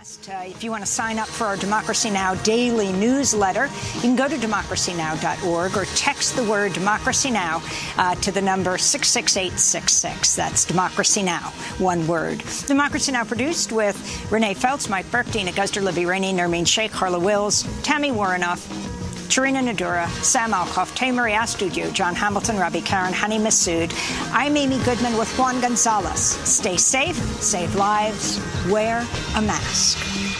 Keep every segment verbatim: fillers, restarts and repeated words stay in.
Uh, if you want to sign up for our Democracy Now! Daily newsletter, you can go to democracy now dot org or text the word Democracy Now! Uh, to the number six six eight six six. That's Democracy Now!, one word. Democracy Now! Produced with Renee Feltz, Mike Burke, Dina Guzder, Libby Rainey, Nermeen Sheikh, Harla Wills, Tammy Warrenoff, Tarina Nadura, Sam Alcoff, Tamery Astudio, John Hamilton, Robbie Karen, Hani Massoud. I'm Amy Goodman with Juan Gonzalez. Stay safe, save lives, wear a mask.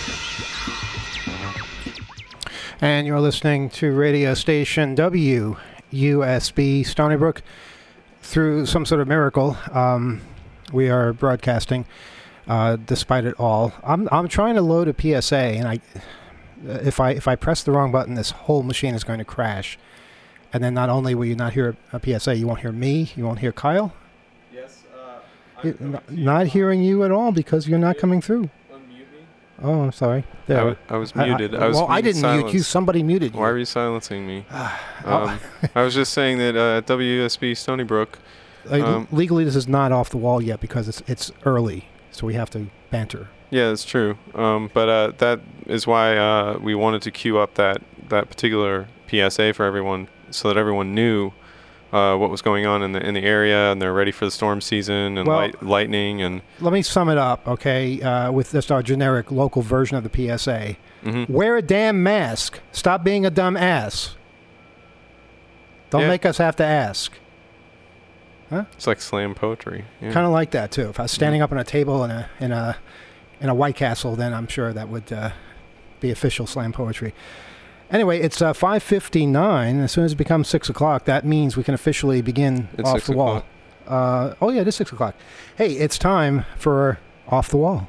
And you're listening to radio station W U S B Stony Brook. Through some sort of miracle, um, we are broadcasting uh, despite it all. I'm I'm trying to load a P S A, and I. If I if I press the wrong button, this whole machine is going to crash. And then not only will you not hear a P S A, you won't hear me, you won't hear Kyle. Yes, uh, I'm not, not hearing you at all because you're not coming through. Unmute me. Oh, I'm sorry. There. I, w- I was muted. I, I was well, I didn't silenced. mute you. Somebody muted you. Why were you silencing me? um, I was just saying that uh, at W U S B Stony Brook. Uh, Um, legally, this is not off the wall yet because it's it's early, so we have to banter. Yeah, that's true. Um, but uh, that is why uh, we wanted to queue up that, that particular P S A for everyone, so that everyone knew uh, what was going on in the in the area, and they're ready for the storm season and well, light, lightning. And let me sum it up, okay? Uh, with just our generic local version of the P S A. Mm-hmm. Wear a damn mask. Stop being a dumb ass. Don't yeah. make us have to ask. Huh? It's like slam poetry. Yeah. Kind of like that too. If I was standing mm-hmm. up on a table in a in a in a White Castle, then I'm sure that would uh, be official slam poetry. Anyway, it's uh, five fifty-nine. As soon as it becomes six o'clock, that means we can officially begin it's Off six the Wall. Uh, oh, yeah, it is six o'clock. Hey, it's time for Off the Wall.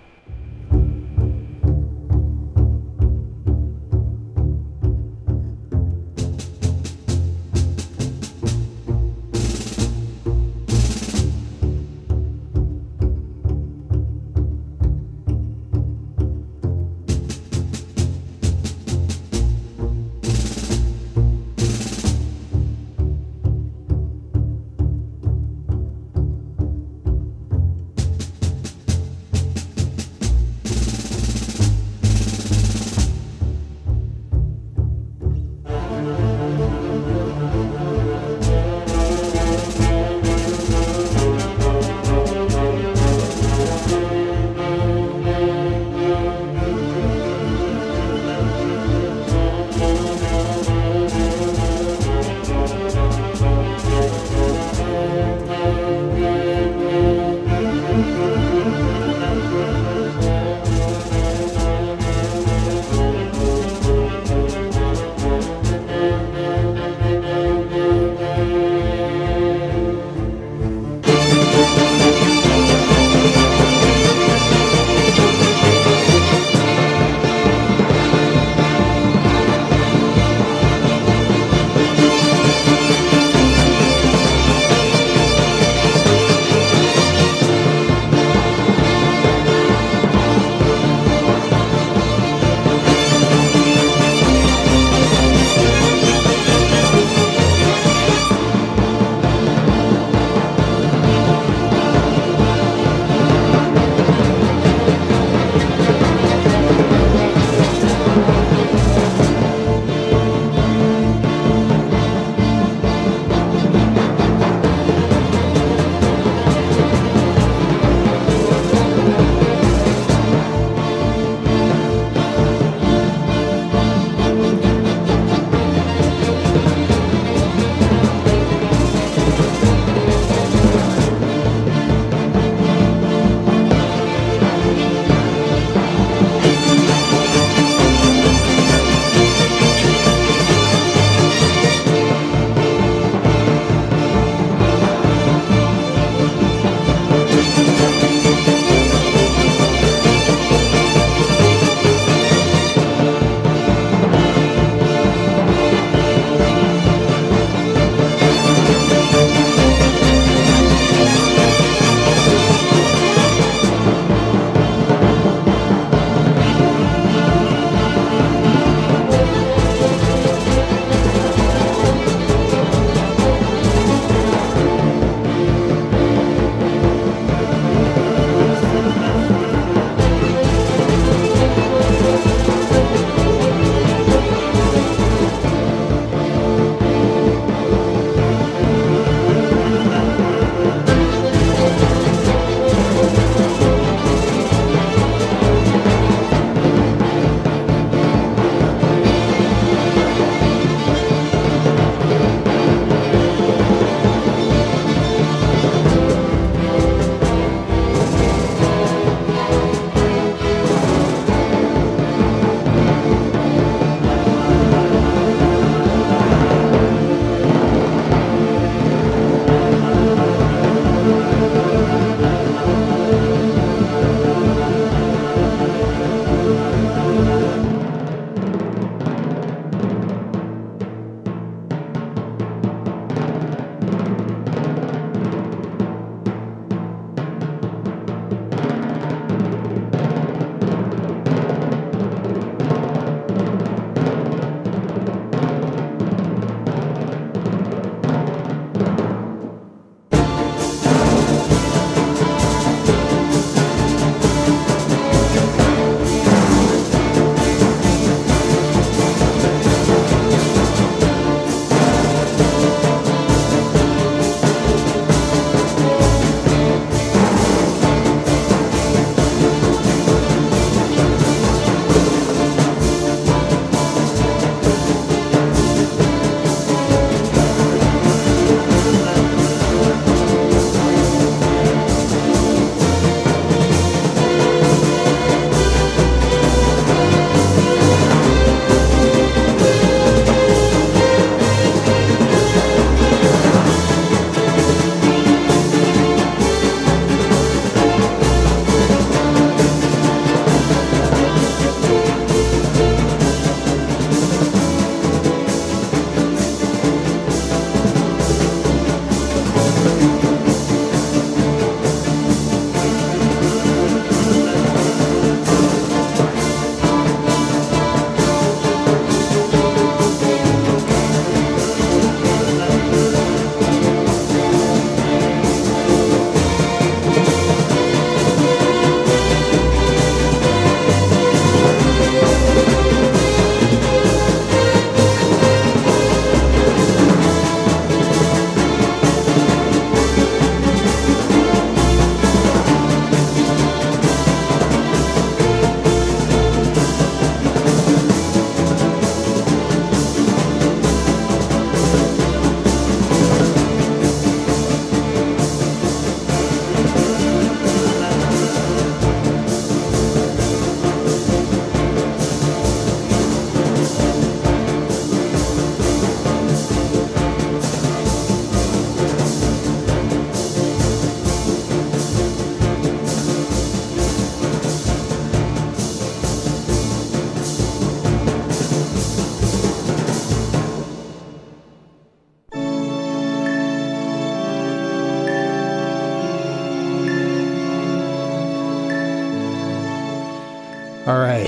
All right.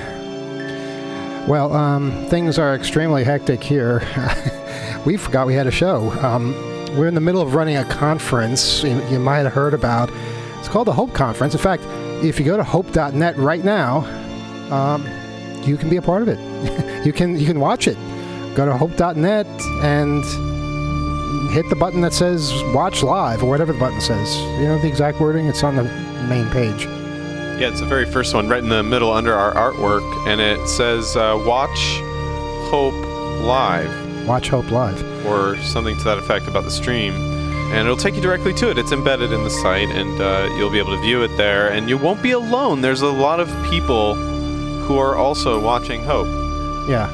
Well, um, things are extremely hectic here. We forgot we had a show. Um, we're in the middle of running a conference you, you might have heard about. It's called the Hope Conference. In fact, if you go to hope dot net right now, um, you can be a part of it. you can you can watch it. Go to hope dot net and hit the button that says watch live or whatever the button says. You know the exact wording? It's on the main page. Yeah, it's the very first one, right in the middle under our artwork, and it says uh, watch Hope live. Watch Hope live. Or something to that effect about the stream. And it'll take you directly to it. It's embedded in the site, and uh, you'll be able to view it there. And you won't be alone. There's a lot of people who are also watching Hope. Yeah.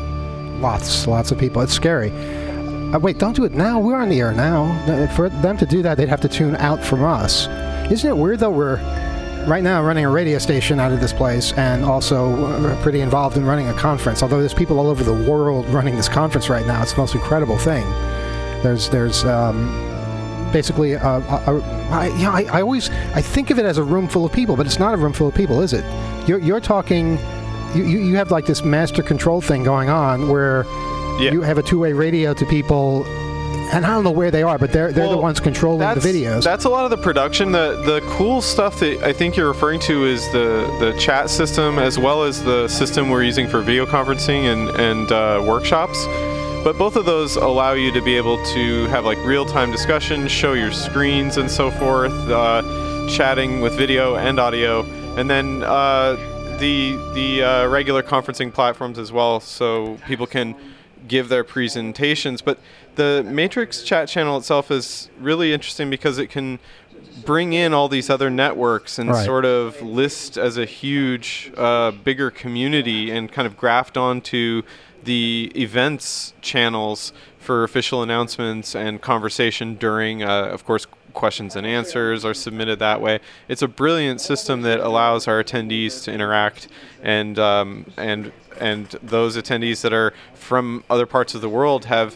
Lots, lots of people. It's scary. Uh, wait, don't do it now. We're on the air now. For them to do that, they'd have to tune out from us. Isn't it weird, though, we're right now running a radio station out of this place and also uh, pretty involved in running a conference. Although there's people all over the world running this conference right now. It's the most incredible thing. There's there's um, basically, a, a, a, I, you know, I, I always, I think of it as a room full of people, but it's not a room full of people, is it? You're, you're talking, you, you have like this master control thing going on where yeah. you have a two-way radio to people. And I don't know where they are, but they're they're well, the ones controlling the videos. That's a lot of the production. The the cool stuff that I think you're referring to is the, the chat system as well as the system we're using for video conferencing and, and uh, workshops. But both of those allow you to be able to have like real-time discussion, show your screens and so forth, uh, chatting with video and audio, and then uh, the, the uh, regular conferencing platforms as well, so people can give their presentations. But the Matrix chat channel itself is really interesting because it can bring in all these other networks and right. sort of list as a huge, uh, bigger community and kind of graft onto the events channels for official announcements and conversation during, uh, of course, questions and answers are submitted that way. It's a brilliant system that allows our attendees to interact, and um, and and those attendees that are from other parts of the world have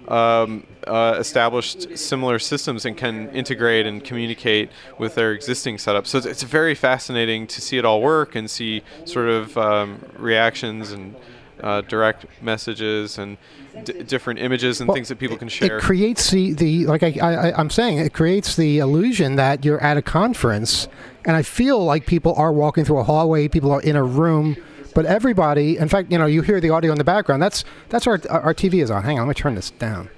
um, uh, established similar systems and can integrate and communicate with their existing setup. So it's, it's very fascinating to see it all work and see sort of um, reactions and uh, direct messages and D- different images and well, things that people can share. It creates the, the like I, I, I'm saying, it creates the illusion that you're at a conference, and I feel like people are walking through a hallway, people are in a room, but everybody, in fact, you know, you hear the audio in the background. That's that's our our T V is on. Hang on, let me turn this down.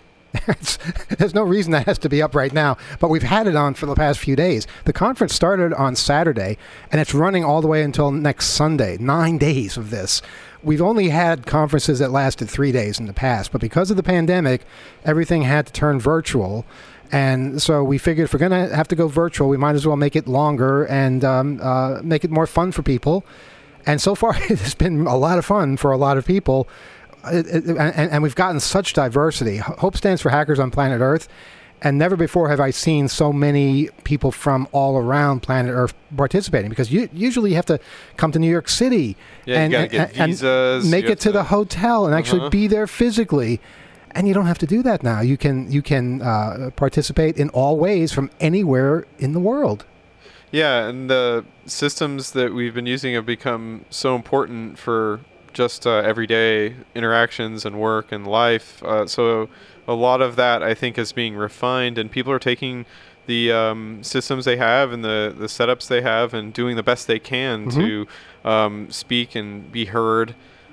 There's no reason that has to be up right now, but we've had it on for the past few days. The conference started on Saturday, and it's running all the way until next Sunday, nine days of this. We've only had conferences that lasted three days in the past, but because of the pandemic, everything had to turn virtual. And so we figured if we're going to have to go virtual, we might as well make it longer and um, uh, make it more fun for people. And so far, it's been a lot of fun for a lot of people. It, it, and, and we've gotten such diversity. HOPE stands for Hackers on Planet Earth. And never before have I seen so many people from all around planet Earth participating, because you usually you have to come to New York City yeah, and, you gotta get and, visas, and make it to, to the hotel and uh-huh. actually be there physically. And you don't have to do that now. You can you can uh, participate in all ways from anywhere in the world. Yeah, and the systems that we've been using have become so important for just uh, everyday interactions and work and life. Uh, so a lot of that, I think, is being refined, and people are taking the um, systems they have and the, the setups they have and doing the best they can mm-hmm. to um, speak and be heard,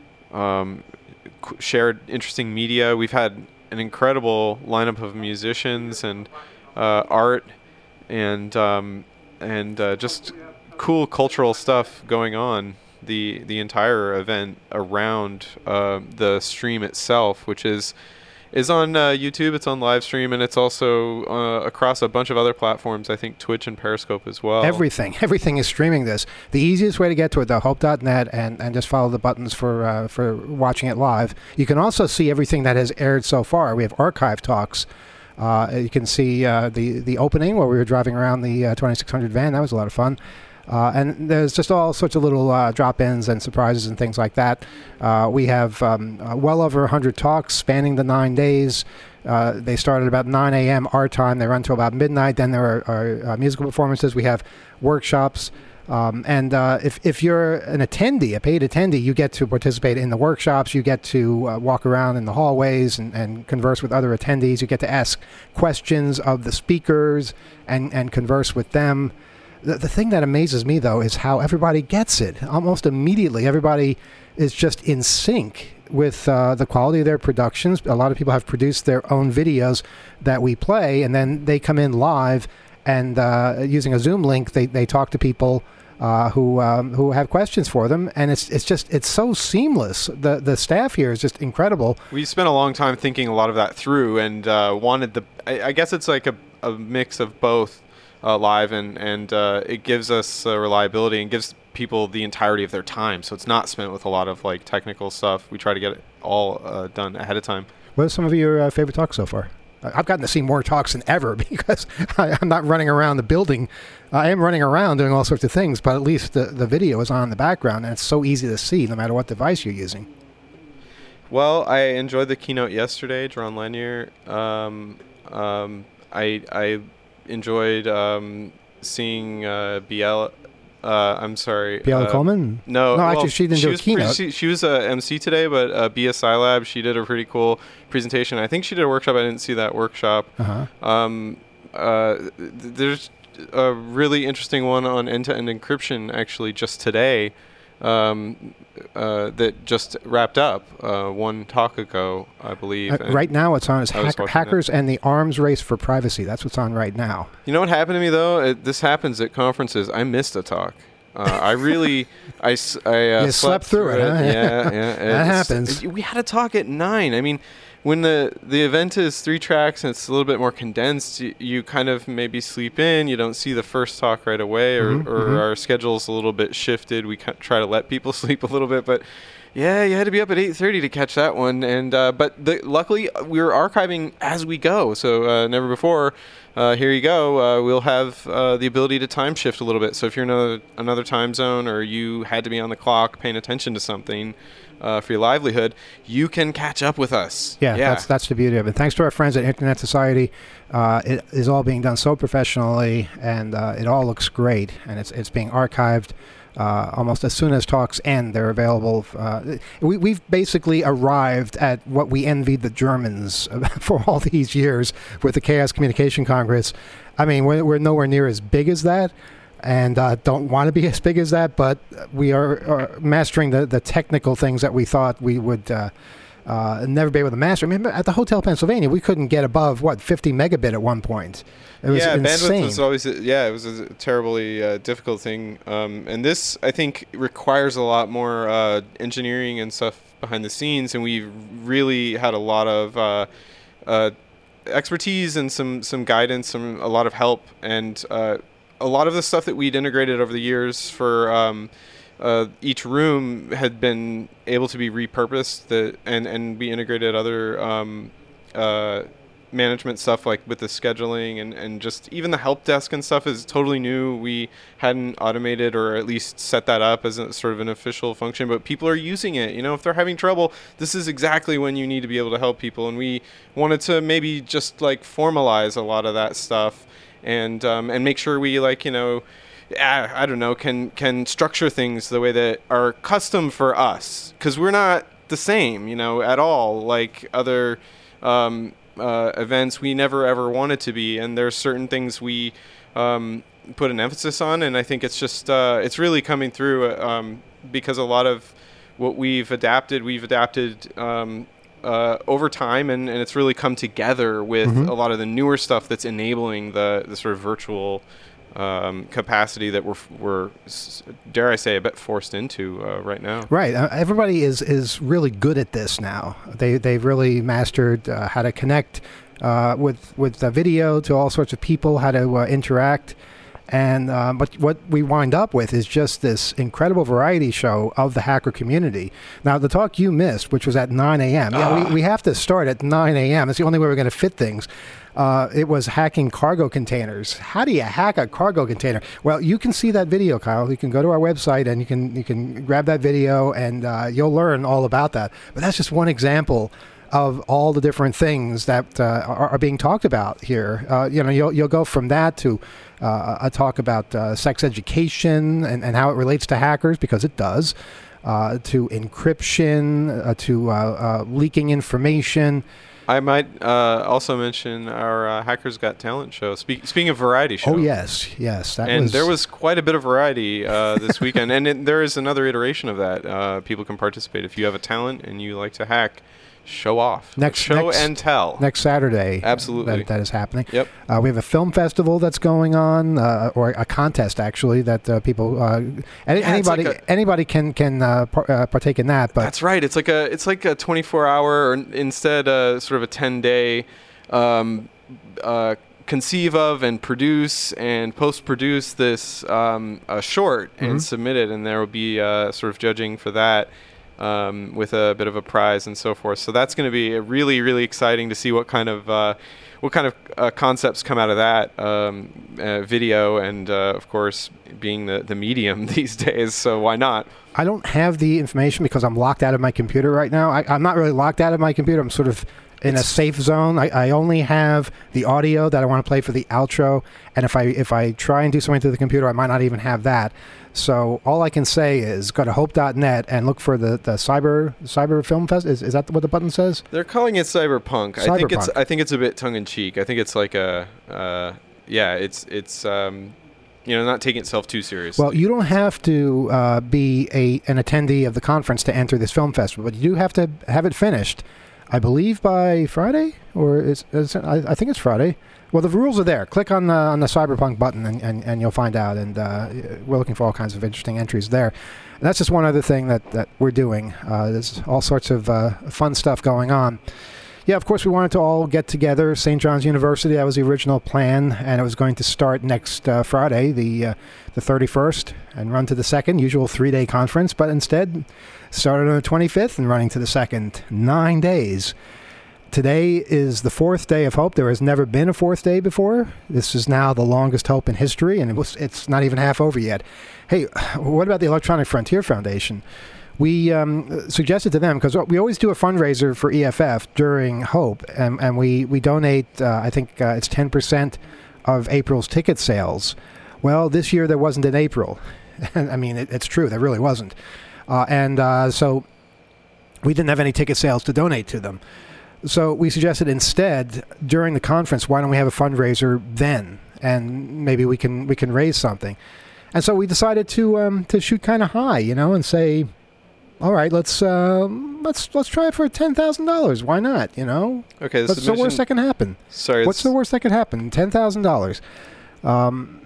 um, qu- share interesting media. We've had an incredible lineup of musicians and uh, art and um, and uh, just cool cultural stuff going on the the entire event around uh, the stream itself, which is is on uh, YouTube. It's on live stream, and it's also uh, across a bunch of other platforms. I think Twitch and Periscope as well. Everything, everything is streaming this. The easiest way to get to it, though, hope dot net, and, and just follow the buttons for uh, for watching it live. You can also see everything that has aired so far. We have archive talks. Uh, you can see uh, the the opening where we were driving around the uh, twenty-six hundred van. That was a lot of fun. Uh, and there's just all sorts of little uh, drop-ins and surprises and things like that. Uh, we have um, uh, well over one hundred talks spanning the nine days. Uh, they start at about nine a.m. our time. They run till about midnight. Then there are, are uh, musical performances. We have workshops. Um, and uh, if, if you're an attendee, a paid attendee, you get to participate in the workshops. You get to uh, walk around in the hallways and, and converse with other attendees. You get to ask questions of the speakers and, and converse with them. The, the thing that amazes me, though, is how everybody gets it. Almost immediately, everybody is just in sync with uh, the quality of their productions. A lot of people have produced their own videos that we play, and then they come in live, and uh, using a Zoom link, they, they talk to people Uh, who um, who have questions for them, and it's it's just it's so seamless. The the staff here is just incredible. We spent a long time thinking a lot of that through, and uh, wanted the. I, I guess it's like a, a mix of both, uh, live and and uh, it gives us uh, reliability and gives people the entirety of their time. So it's not spent with a lot of like technical stuff. We try to get it all uh, done ahead of time. What are some of your uh, favorite talks so far? I've gotten to see more talks than ever because I, I'm not running around the building. I am running around doing all sorts of things, but at least the, the video is on in the background, and it's so easy to see no matter what device you're using. Well, I enjoyed the keynote yesterday, Jaron Lanier. Um, um, I I enjoyed um, seeing uh, Biel. Uh, I'm sorry. Biella uh, Coleman? No, no, well, actually, she didn't she do a was pretty- keynote. She, she was a M C today, but uh, B S I Lab, she did a pretty cool presentation. I think she did a workshop. I didn't see that workshop. Uh-huh. Um, uh, th- there's a really interesting one on end-to-end encryption actually just today um, uh, that just wrapped up uh, one talk ago, I believe. Uh, right now, it's on as I was hack- watching Hackers and the Arms Race for Privacy. That's what's on right now. You know what happened to me though? It, this happens at conferences. I missed a talk. Uh, I really, I, s- I uh, You slept through it, huh? Yeah, yeah. That It's- happens. it- we had a talk at nine. I mean, when the the event is three tracks and it's a little bit more condensed, you, you kind of maybe sleep in. You don't see the first talk right away, or, Mhm, or mhm. our schedule's a little bit shifted. We kind of try to let people sleep a little bit, but yeah, you had to be up at eight thirty to catch that one. And uh, but the, luckily, we were archiving as we go, so uh, never before. Uh, here you go. Uh, we'll have uh, the ability to time shift a little bit. So if you're in another, another time zone, or you had to be on the clock paying attention to something uh, for your livelihood, you can catch up with us. Yeah, yeah. that's that's the beauty of it. Thanks to our friends at Internet Society, uh, it is all being done so professionally, and uh, it all looks great, and it's it's being archived. Uh, almost as soon as talks end, they're available. Uh, we, we've basically arrived at what we envied the Germans for all these years with the Chaos Communication Congress. I mean, we're, we're nowhere near as big as that, and uh, don't want to be as big as that, but we are, are mastering the, the technical things that we thought we would uh, uh, never be able to master. I mean, at the Hotel Pennsylvania, we couldn't get above, what, fifty megabit at one point. It was yeah, insane. bandwidth was always a, yeah, it was a terribly uh, difficult thing. Um, and this, I think, requires a lot more uh, engineering and stuff behind the scenes. And we've really had a lot of uh, uh, expertise and some some guidance, some a lot of help, and uh, a lot of the stuff that we'd integrated over the years for um, uh, each room had been able to be repurposed. The, and and we integrated other. Um, uh, management stuff like with the scheduling and, and just even the help desk and stuff is totally new. We hadn't automated or at least set that up as a sort of an official function, but people are using it. You know, if they're having trouble, this is exactly when you need to be able to help people. And we wanted to maybe just like formalize a lot of that stuff and um, and make sure we like, you know, I, I don't know, can can structure things the way that are custom for us, because we're not the same, you know, at all like other um, Uh, events. We never ever wanted to be, and there's certain things we um, put an emphasis on, and I think it's just uh, it's really coming through uh, um, because a lot of what we've adapted we've adapted um, uh, over time, and, and it's really come together with Mm-hmm. a lot of the newer stuff that's enabling the, the sort of virtual um, capacity that we're, we're dare I say a bit forced into uh, right now. Right. Uh, everybody is, is really good at this now. They, they've really mastered uh, how to connect uh, with, with the video to all sorts of people, how to uh, interact. And uh, but what we wind up with is just this incredible variety show of the hacker community. Now, the talk you missed, which was at nine a.m., Ah. yeah, we, we have to start at nine a.m. It's the only way we're going to fit things. Uh, it was hacking cargo containers. How do you hack a cargo container? Well, you can see that video, Kyle. You can go to our website and you can you can grab that video, and uh, you'll learn all about that. But that's just one example of all the different things that uh, are, are being talked about here. Uh, you know, you'll you'll go from that to uh, a talk about uh, sex education and, and how it relates to hackers, because it does, uh, to encryption, uh, to uh, uh, leaking information. I might uh, also mention our uh, Hackers Got Talent show. Speak, speaking of variety show. Oh, yes, yes. That and was there was quite a bit of variety uh, this weekend. And it, there is another iteration of that. Uh, people can participate. If you have a talent and you like to hack, show off. Next, show next, and tell. Next Saturday. Absolutely. That, that is happening. Yep. Uh, we have a film festival that's going on, uh, or a contest, actually, that uh, people, uh, any, Yeah, anybody like a- anybody can can uh, par- uh, partake in that. But That's right. It's like a it's like a twenty-four hour, or instead uh, sort of a ten day, um, uh, conceive of and produce and post produce this um, a short Mhm. and submit it, and there will be uh, sort of judging for that. Um, with a bit of a prize and so forth. So that's going to be really, really exciting to see what kind of uh, what kind of uh, concepts come out of that um, uh, video, and uh, of course, being the, the medium these days. So why not? I don't have the information because I'm locked out of my computer right now. I, I'm not really locked out of my computer. I'm sort of in It's- a safe zone. I, I only have the audio that I want to play for the outro, and if I if I try and do something to the computer, I might not even have that. So all I can say is go to hope dot net and look for the, the cyber cyber film fest. Is is that what the button says? They're calling it cyberpunk. I think it's Cyberpunk. I think it's a bit tongue in cheek. I think it's like a uh, yeah. It's it's um, you know, not taking itself too seriously. Well, you don't have to uh, be a an attendee of the conference to enter this film festival, but you do have to have it finished, I believe, by Friday, or is, is it, I, I think it's Friday. Well, the rules are there. Click on the on the Cyberpunk button, and, and, and you'll find out. And uh, we're looking for all kinds of interesting entries there. And that's just one other thing that, that we're doing. Uh, there's all sorts of uh, fun stuff going on. Yeah, of course, we wanted to all get together. Saint John's University, that was the original plan, and it was going to start next uh, Friday, the uh, the thirty-first, and run to the second, usual three-day conference, but instead started on the twenty-fifth and running to the second. Nine days. Today is the fourth day of Hope. There has never been a fourth day before. This is now the longest Hope in history, and it was, it's not even half over yet. Hey, what about the Electronic Frontier Foundation? We um, suggested to them, because we always do a fundraiser for E F F during Hope, and, and we, we donate, uh, I think uh, it's ten percent of April's ticket sales. Well, this year there wasn't an April. I mean, it, it's true, there really wasn't. Uh, and uh, so we didn't have any ticket sales to donate to them. So we suggested instead, during the conference, why don't we have a fundraiser then? And maybe we can we can raise something. And so we decided to um, to shoot kind of high, you know, and say, all right, let's uh, let's let's try it for ten thousand dollars. Why not? You know, okay, the what's the submission- worst that can happen? Sorry, What's the worst that could happen? Ten thousand dollars, um,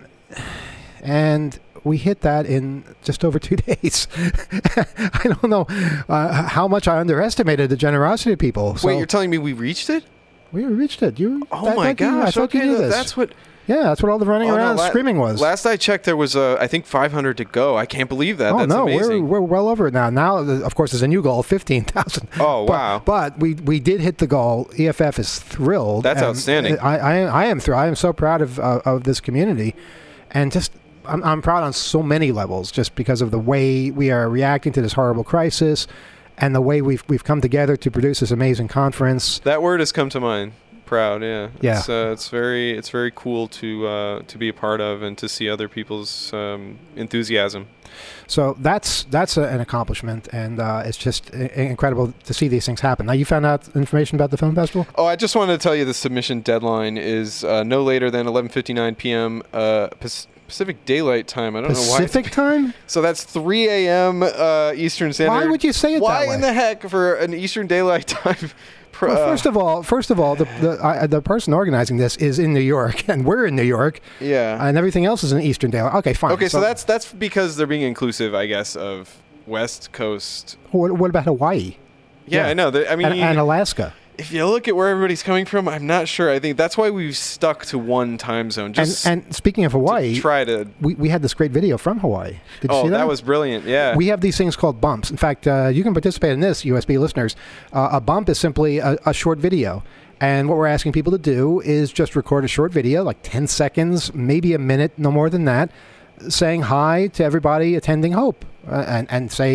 and we hit that in just over two days. I don't know uh, how much I underestimated the generosity of people. So Wait, you're telling me we reached it? we reached it. You? Oh I my thought you- I gosh! thought Okay, you knew no, this. that's what. Yeah, that's what all the running Oh, no, around la- screaming was. Last I checked, there was uh, I think five hundred to go. I can't believe that. Oh That's no, amazing. we're we're well over it now. Now, uh, of course, there's a new goal, fifteen thousand. Oh, but, wow. But we we did hit the goal. E F F is thrilled. That's and outstanding. I I, I am thrilled. I am so proud of uh, of this community, and just I'm I'm proud on so many levels, just because of the way we are reacting to this horrible crisis, and the way we've we've come together to produce this amazing conference. That word has come to mind. Proud, yeah. Yeah. It's, uh, it's very, it's very cool to uh, to be a part of and to see other people's um, enthusiasm. So that's that's a, an accomplishment, and uh, it's just I- incredible to see these things happen. Now, you found out information about the film festival? Oh, I just wanted to tell you the submission deadline is uh, no later than eleven fifty-nine p.m. Uh, Pac- Pacific Daylight Time. I don't know why. Pacific time? So that's three a.m. Uh, Eastern Standard. Why would you say it Why that way? in the heck for an Eastern Daylight Time? Pro- Well, first of all, first of all, the the, uh, the person organizing this is in New York, and we're in New York, yeah. and everything else is in Eastern Daylight. Okay, fine. Okay, so, that's that's because they're being inclusive, I guess, of West Coast. What, what about Hawaii Yeah, Yeah. I know. The- I mean, and, you- and Alaska? if you look at where everybody's coming from, I'm not sure. I think that's why we've stuck to one time zone. And, Just and speaking of to Hawaii, try to. we, we had this great video from Hawaii. Did you Oh, see that? that was brilliant. Yeah. We have these things called bumps. In fact, uh, you can participate in this, U S B listeners. Uh, a bump is simply a, a short video. And what we're asking people to do is just record a short video, like ten seconds, maybe a minute, no more than that, saying hi to everybody attending Hope, uh, and, and say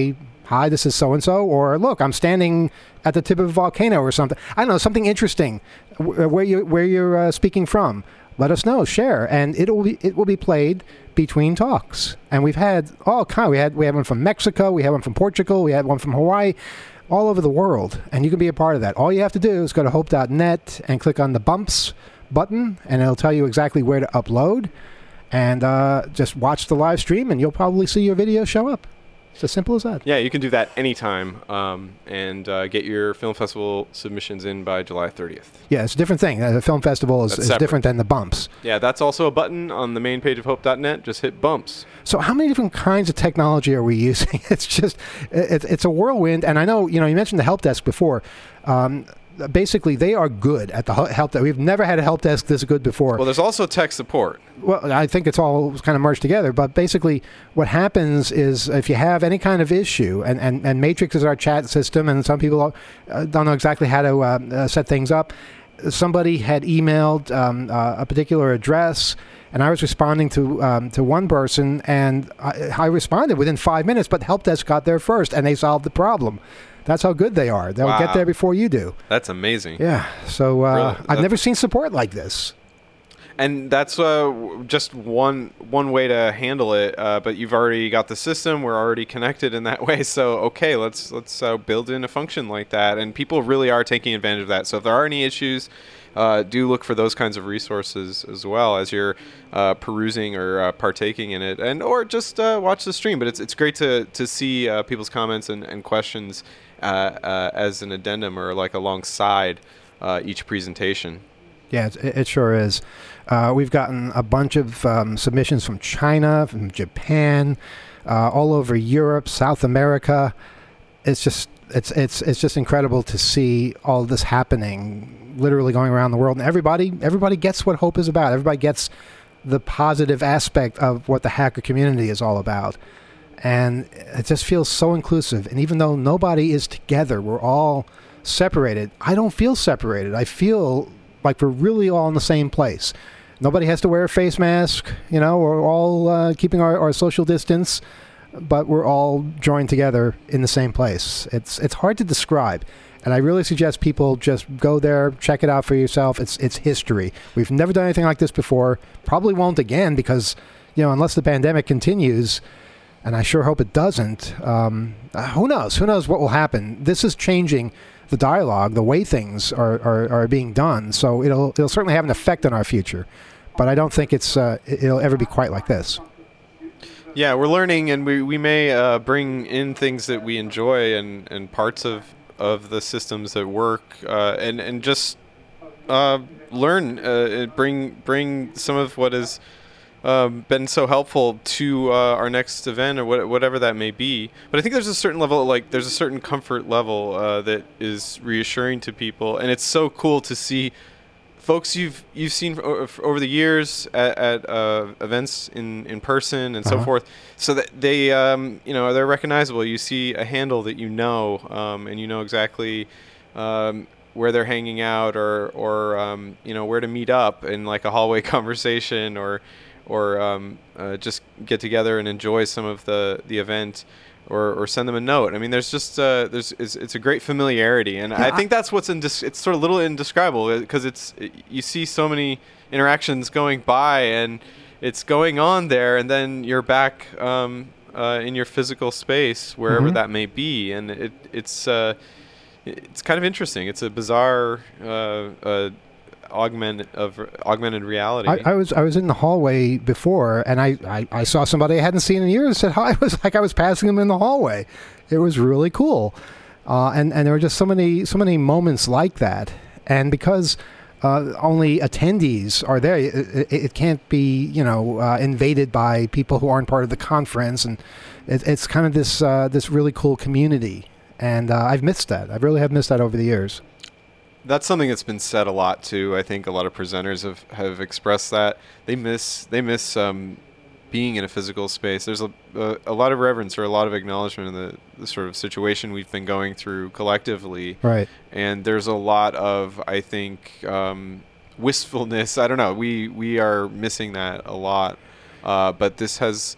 hi, this is so-and-so, or look, I'm standing at the tip of a volcano or something. I don't know, something interesting where, you, where you're uh, speaking from. Let us know, share, and it will be it will be played between talks. And we've had all kind. We had we had one from Mexico, we had one from Portugal, we had one from Hawaii, all over the world. And you can be a part of that. All you have to do is go to hope dot net and click on the bumps button, and it'll tell you exactly where to upload. And uh, just watch the live stream, and you'll probably see your video show up. It's as simple as that. Yeah, you can do that anytime um, and uh, get your film festival submissions in by July thirtieth. Yeah, it's a different thing. Uh, the film festival is, is different than the bumps. Yeah, that's also a button on the main page of hope dot net. Just hit bumps. So how many different kinds of technology are we using? It's just, it, it's a whirlwind. And I know, you know, you mentioned the help desk before. Um, basically, they are good at the help desk. We've never had a help desk this good before. Well, there's also tech support. Well, I think it's all kind of merged together. But basically, what happens is if you have any kind of issue, and, and, and Matrix is our chat system, and some people uh, don't know exactly how to uh, uh, set things up. Somebody had emailed um, uh, a particular address, and I was responding to um, to one person, and I, I responded within five minutes, but help desk got there first, and they solved the problem. That's how good they are. They'll wow. get there before you do. That's amazing. Yeah. So uh, really? I've that's never seen support like this. And that's uh, just one one way to handle it. Uh, but you've already got the system. We're already connected in that way. So okay, let's let's uh, build in a function like that. And people really are taking advantage of that. So if there are any issues, uh, do look for those kinds of resources as well as you're uh, perusing or uh, partaking in it, and or just uh, watch the stream. But it's it's great to to see uh, people's comments and, and questions uh, uh, as an addendum or like alongside uh, each presentation. Yeah, it, it sure is. Uh, we've gotten a bunch of um, submissions from China, from Japan, uh, all over Europe, South America. It's just it's it's it's just incredible to see all of this happening, literally going around the world. And everybody everybody gets what Hope is about. Everybody gets the positive aspect of what the hacker community is all about. And it just feels so inclusive. And even though nobody is together, we're all separated. I don't feel separated. I feel like we're really all in the same place. Nobody has to wear a face mask, you know, we're all uh, keeping our, our social distance, but we're all joined together in the same place. It's it's hard to describe, and I really suggest people just go there, check it out for yourself. It's it's history. We've never done anything like this before, probably won't again because, you know, unless the pandemic continues, and I sure hope it doesn't, um, uh, who knows? Who knows what will happen? This is changing the dialogue, the way things are, are, are being done. So it'll it'll certainly have an effect on our future, but I don't think it's uh, it'll ever be quite like this. Yeah, we're learning, and we we may uh, bring in things that we enjoy and, and parts of, of the systems that work, uh, and and just uh, learn, uh, bring bring some of what has um, been so helpful to uh, our next event or what, whatever that may be. But I think there's a certain level, like there's a certain comfort level uh, that is reassuring to people, and it's so cool to see folks you've you've seen over the years at, at uh, events in, in person and so uh-huh. forth, so that they um, you know they're recognizable. You see a handle that you know, um, and you know exactly um, where they're hanging out, or or um, you know where to meet up in like a hallway conversation, or or um, uh, just get together and enjoy some of the the event. Or, or send them a note. I mean, there's just uh, there's it's, it's a great familiarity, and yeah, I think that's what's indis- it's sort of a little indescribable because it's it, you see so many interactions going by, and it's going on there, and then you're back um, uh, in your physical space wherever mm-hmm. that may be, and it it's uh, it's kind of interesting. It's a bizarre uh, uh, augment of augmented reality. I, I was I was in the hallway before, and I, I, I saw somebody I hadn't seen in years and said hi. It was like I was passing them in the hallway. It was really cool, uh, and and there were just so many so many moments like that. And because uh, only attendees are there, it, it, it can't be you know uh, invaded by people who aren't part of the conference, and it, it's kind of this uh, this really cool community. And uh, I've missed that. I really have missed that over the years. That's something that's been said a lot too. I think a lot of presenters have, have expressed that they miss they miss um, being in a physical space. There's a, a a lot of reverence or a lot of acknowledgement in the, the sort of situation we've been going through collectively. Right. And there's a lot of I think um, wistfulness. I don't know. We we are missing that a lot. Uh, but this has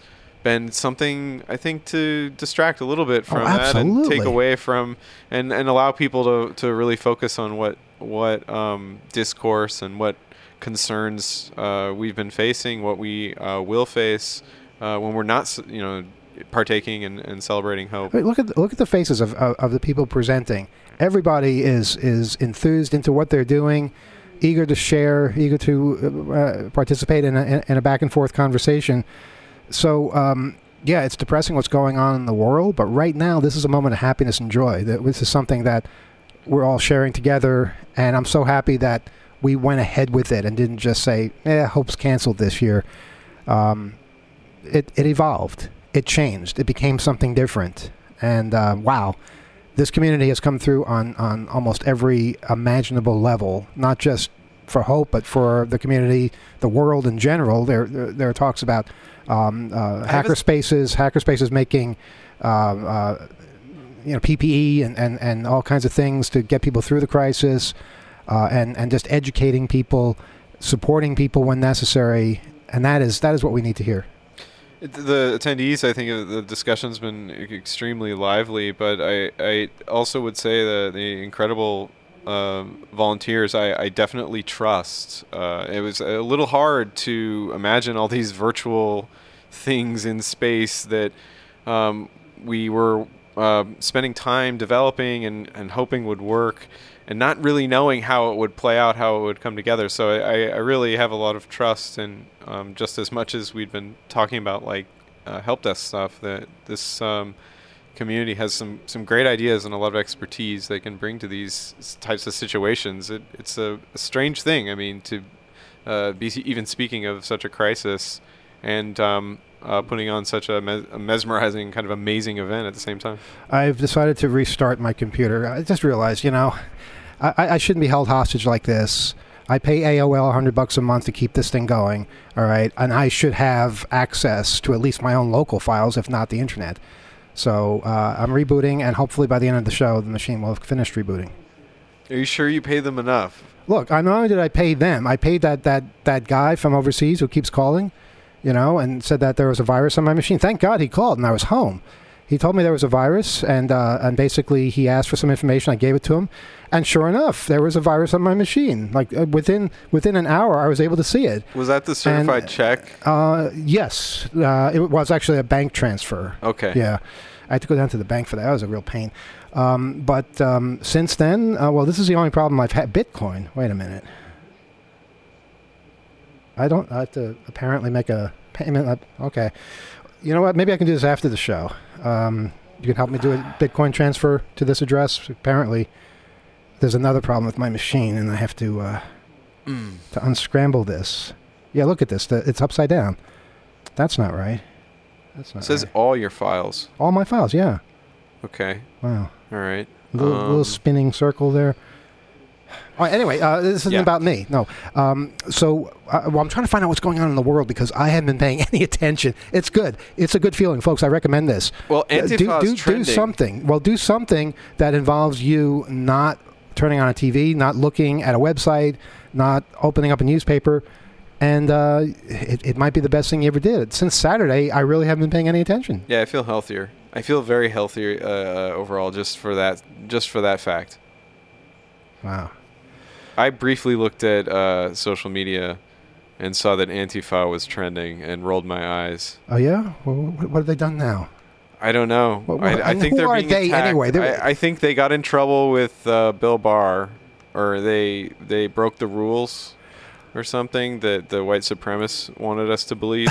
been something, I think, to distract a little bit from Oh, that and take absolutely. away from and, and allow people to, to really focus on what what um, discourse and what concerns uh, we've been facing, what we uh, will face uh, when we're not, s- you know, partaking and, and celebrating hope. Wait, look at the, look at the faces of, of of the people presenting. Everybody is is enthused into what they're doing, eager to share, eager to uh, participate in a, in a back and forth conversation. So um, yeah, it's depressing what's going on in the world, but right now this is a moment of happiness and joy. That this is something that we're all sharing together, and I'm so happy that we went ahead with it and didn't just say, "Eh, hope's canceled this year." Um, it it evolved. It changed. It became something different. And uh, wow, this community has come through on, on almost every imaginable level, not just for Hope, but for the community, the world in general. There there, there are talks about um, uh, hackerspaces, hackerspaces making uh, uh, you know P P E and, and, and all kinds of things to get people through the crisis, uh, and and just educating people, supporting people when necessary, and that is that is what we need to hear. The attendees, I think uh, the discussion's been extremely lively, but I, I also would say that the incredible uh, volunteers I, I definitely trust. Uh, it was a little hard to imagine all these virtual things in space that um, we were uh, spending time developing and, and hoping would work, and not really knowing how it would play out, how it would come together. So I, I really have a lot of trust, and um, just as much as we've been talking about like uh, help desk stuff, that this um, community has some, some great ideas and a lot of expertise they can bring to these s- types of situations. It, it's a, a strange thing, I mean, to uh, be s- even speaking of such a crisis and um, uh, putting on such a, mes- a mesmerizing, kind of amazing event at the same time. I've decided to restart my computer. I just realized, you know, I, I shouldn't be held hostage like this. I pay A O L one hundred bucks a month to keep this thing going, all right? And I should have access to at least my own local files, if not the internet. So uh, I'm rebooting, and hopefully by the end of the show, the machine will have finished rebooting. Are you sure you pay them enough? Look, I not only did I pay them, I paid that, that, that guy from overseas who keeps calling, you know, and said that there was a virus on my machine. Thank God he called, and I was home. He told me there was a virus, and uh, and basically he asked for some information. I gave it to him, and sure enough, there was a virus on my machine. Like uh, within within an hour, I was able to see it. Was that the certified And, check? Uh, yes, uh, it was actually a bank transfer. Okay. Yeah, I had to go down to the bank for that. That was a real pain. Um, but um, since then, uh, well, this is the only problem I've had. Bitcoin. Wait a minute. I don't. I have to apparently make a payment. Uh, okay. You know what? Maybe I can do this after the show. Um, you can help me do a Bitcoin transfer to this address. Apparently, there's another problem with my machine, and I have to uh, Mm. to unscramble this. Yeah, look at this. The, it's upside down. That's not right. That's not It says right. all your files. All my files. Yeah. Okay. Wow. All right. Little, Um, little spinning circle there. All right, anyway, uh, this isn't Yeah. about me. No. Um, so uh, well, I'm trying to find out what's going on in the world because I haven't been paying any attention. It's good. It's a good feeling, folks. I recommend this. Well, Uh, Antifa do, is do, do trending. something. Well, do something that involves you not turning on a T V, not looking at a website, not opening up a newspaper, and uh, it, it might be the best thing you ever did. Since Saturday, I really haven't been paying any attention. Yeah, I feel healthier. I feel very healthy uh, uh, overall, just for that, just for that fact. Wow. I briefly looked at uh, social media and saw that Antifa was trending and rolled my eyes. Oh yeah. Well, what, what have they done now? I don't know. Well, well, I, I and think who they're are being they attacked. anyway? They're- I, I think they got in trouble with uh, Bill Barr, or they they broke the rules, or something that the white supremacists wanted us to believe,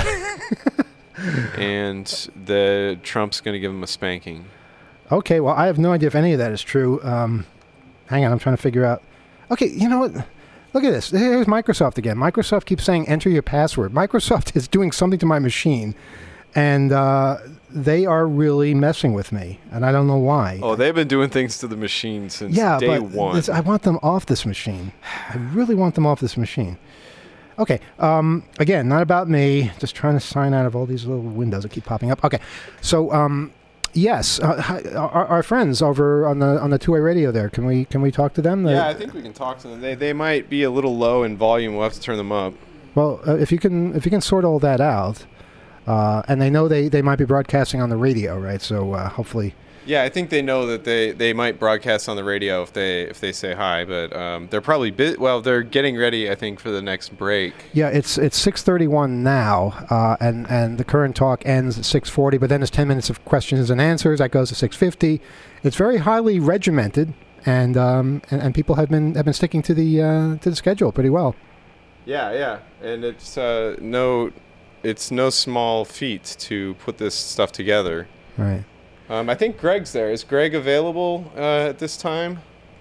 and the Trump's going to give them a spanking. Okay, well, I have no idea if any of that is true. Um, hang on, I'm trying to figure out. Okay, you know what? Look at this. Here's Microsoft again. Microsoft keeps saying enter your password. Microsoft is doing something to my machine, and uh, they are really messing with me, and I don't know why. Oh, they've been doing things to the machine since yeah, day but one. this, I want them off this machine. I really want them off this machine. Okay, um, again, not about me. Just trying to sign out of all these little windows that keep popping up. Okay, so um, yes, uh, hi- our, our friends over on the on the two-way radio there. Can we can we talk to them? Yeah, I think we can talk to them. They they might be a little low in volume. We'll have to turn them up. Well, uh, if you can if you can sort all that out, Uh, and they know they, they might be broadcasting on the radio, right? So uh, hopefully... Yeah, I think they know that they, they might broadcast on the radio if they if they say hi, but um, they're probably bit, well. They're getting ready, I think, for the next break. Yeah, it's it's six thirty-one now, uh, and and the current talk ends at six forty. But then there's ten minutes of questions and answers that goes to six fifty. It's very highly regimented, and um and, and people have been have been sticking to the uh, to the schedule pretty well. Yeah, yeah, and it's uh, no it's no small feat to put this stuff together. Right. Um, I think Greg's there. Is Greg available uh, at this time?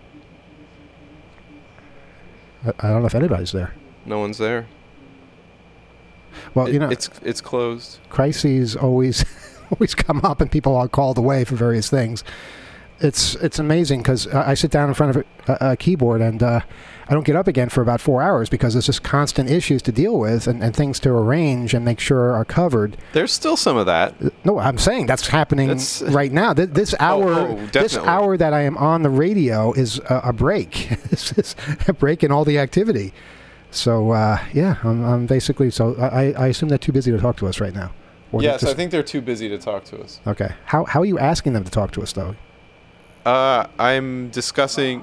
I, I don't know if anybody's there. No one's there. Well, it, you know, it's it's closed. Crises always always come up, and people are called away for various things. It's it's amazing because I, I sit down in front of a, a keyboard and uh, I don't get up again for about four hours because there's just constant issues to deal with and, and things to arrange and make sure are covered. There's still some of that. No, I'm saying that's happening that's, right now. Th- this hour, oh, oh, this hour that I am on the radio is a, a break. This is a break in all the activity. So uh, yeah, I'm, I'm basically. So I, I assume they're too busy to talk to us right now. Or yes, I think they're too busy to talk to us. Okay. How how are you asking them to talk to us though? Uh, I'm discussing.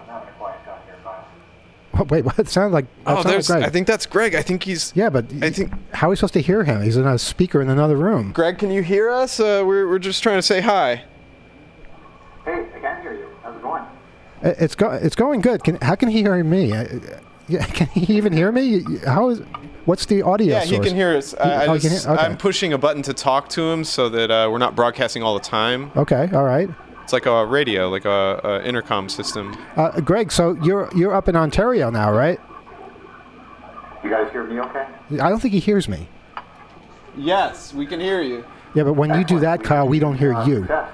Oh, wait, what? It sounded like. Oh, there's. Like I think that's Greg. I think he's. Yeah, but I think. How are we supposed to hear him? He's in a speaker in another room. Greg, can you hear us? Uh, we're we're just trying to say hi. Hey, I can hear you. How's it going? It's go. It's going good. Can how can he hear me? Uh, yeah, can he even hear me? How is? What's the audio yeah, source? he can hear us. He, I, oh, I just, okay. I'm pushing a button to talk to him so that uh, we're not broadcasting all the time. Okay, all right. It's like a radio, like a, a intercom system. Uh, Greg, so you're you're up in Ontario now, right? You guys hear me okay? I don't think he hears me. Yes, we can hear you. Yeah, but when Excellent. you do that, Kyle, we don't hear uh, you. Success.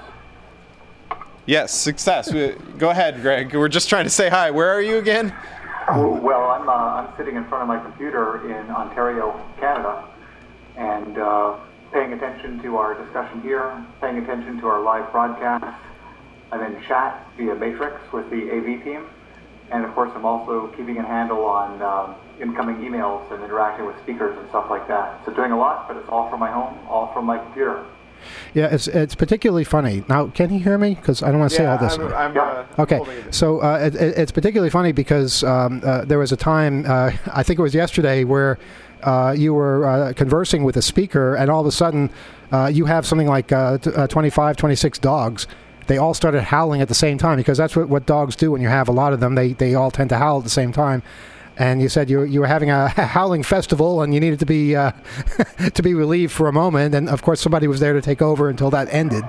Yes, success. we, go ahead, Greg. We're just trying to say hi. Where are you again? Oh, well, I'm uh, I'm sitting in front of my computer in Ontario, Canada, and uh, paying attention to our discussion here, paying attention to our live broadcast. I'm in chat via Matrix with the A V team, and of course I'm also keeping a handle on um, incoming emails and interacting with speakers and stuff like that. So doing a lot, but it's all from my home, all from my computer. Yeah, it's it's particularly funny. Now, can he hear me? Because I don't want to yeah, say all this. I'm, I'm, uh, okay, so uh, it, it's particularly funny because um, uh, there was a time, uh, I think it was yesterday, where uh, you were uh, conversing with a speaker, and all of a sudden uh, you have something like uh, t- uh, twenty-five, twenty-six dogs. They all started howling at the same time because that's what, what dogs do when you have a lot of them. They they all tend to howl at the same time. And you said you you were having a howling festival, and you needed to be uh, to be relieved for a moment. And of course, somebody was there to take over until that ended.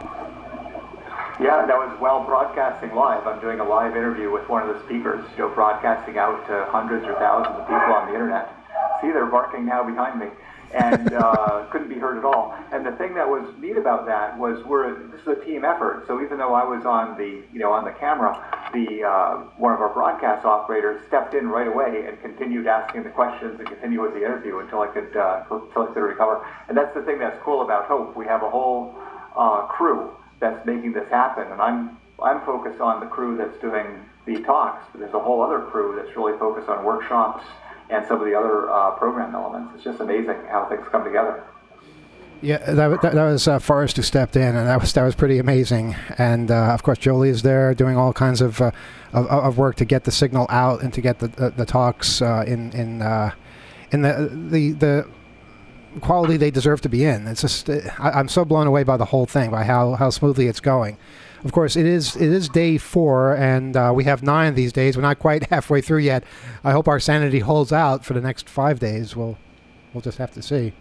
Yeah, that was while broadcasting live. I'm doing a live interview with one of the speakers, you know, broadcasting out to hundreds or thousands of people on the internet. See, they're barking now behind me, and uh, couldn't be heard at all. And the thing that was neat about that was we're this is a team effort. So even though I was on the you know on the camera, the uh, one of our broadcast operators stepped in right away and continued asking the questions and continued with the interview until I could uh, until I could recover. And that's the thing that's cool about Hope. We have a whole uh, crew that's making this happen, and I'm I'm focused on the crew that's doing the talks, but there's a whole other crew that's really focused on workshops and some of the other uh, program elements. It's just amazing how things come together. Yeah, that, that, that was uh, Forrest who stepped in, and that was that was pretty amazing. And uh, of course, Jolie is there doing all kinds of, uh, of of work to get the signal out and to get the the, the talks uh, in in uh, in the the the quality they deserve to be in. It's just I, I'm so blown away by the whole thing, by how, how smoothly it's going. Of course, it is it is day four, and uh, we have nine these days. We're not quite halfway through yet. I hope our sanity holds out for the next five days. We'll we'll just have to see.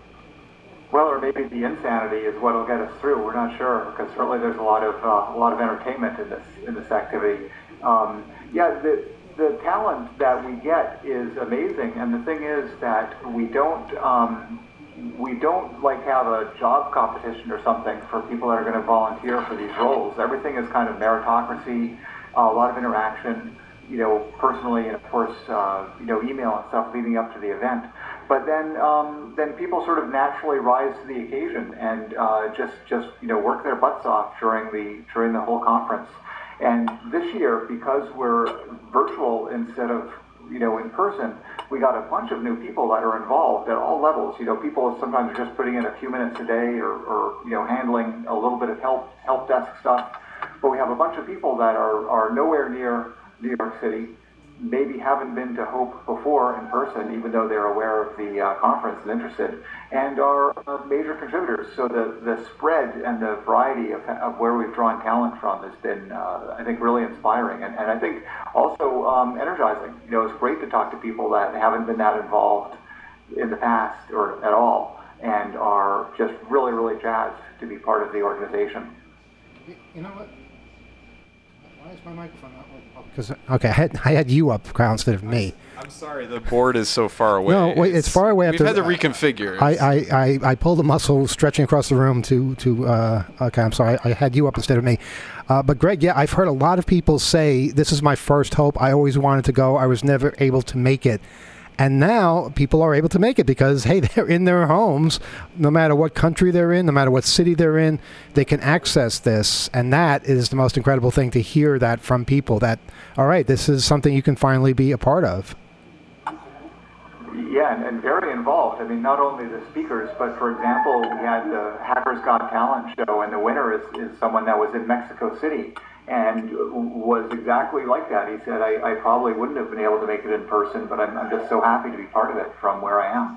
Well, or maybe the insanity is what will get us through. We're not sure, because certainly there's a lot of uh, a lot of entertainment in this in this activity. Um, yeah, the the talent that we get is amazing, and the thing is that we don't um, we don't like have a job competition or something for people that are going to volunteer for these roles. Everything is kind of meritocracy, uh, a lot of interaction, you know, personally, and of course, uh, you know, email and stuff leading up to the event. But then, um, then people sort of naturally rise to the occasion and uh, just, just you know, work their butts off during the during the whole conference. And this year, because we're virtual instead of you know in person, we got a bunch of new people that are involved at all levels. You know, people sometimes are just putting in a few minutes a day, or, or you know, handling a little bit of help help desk stuff. But we have a bunch of people that are, are nowhere near New York City, maybe haven't been to Hope before in person, even though they're aware of the uh, conference and interested, and are, are major contributors. So the, the spread and the variety of, of where we've drawn talent from has been, uh, I think, really inspiring, and, and I think also um, energizing. You know, it's great to talk to people that haven't been that involved in the past or at all, and are just really, really jazzed to be part of the organization. You know what? Why is my microphone not working? Because okay, I had I had you up, Kyle, instead of me. I'm sorry, the board is so far away. No, wait, it's, it's far away. We've after, had to reconfigure. I, I, I, I pulled a muscle stretching across the room to to. Uh, okay, I'm sorry. I had you up instead of me. Uh, but Greg, yeah, I've heard a lot of people say this is my first Hope. I always wanted to go. I was never able to make it. And now people are able to make it because, hey, they're in their homes. No matter what country they're in, no matter what city they're in, they can access this. And that is the most incredible thing, to hear that from people, that, all right, this is something you can finally be a part of. Yeah, and, and very involved. I mean, not only the speakers, but for example, we had the Hackers Got Talent show, and the winner is, is someone that was in Mexico City and was exactly like that. He said, I, I probably wouldn't have been able to make it in person, but I'm, I'm just so happy to be part of it from where I am.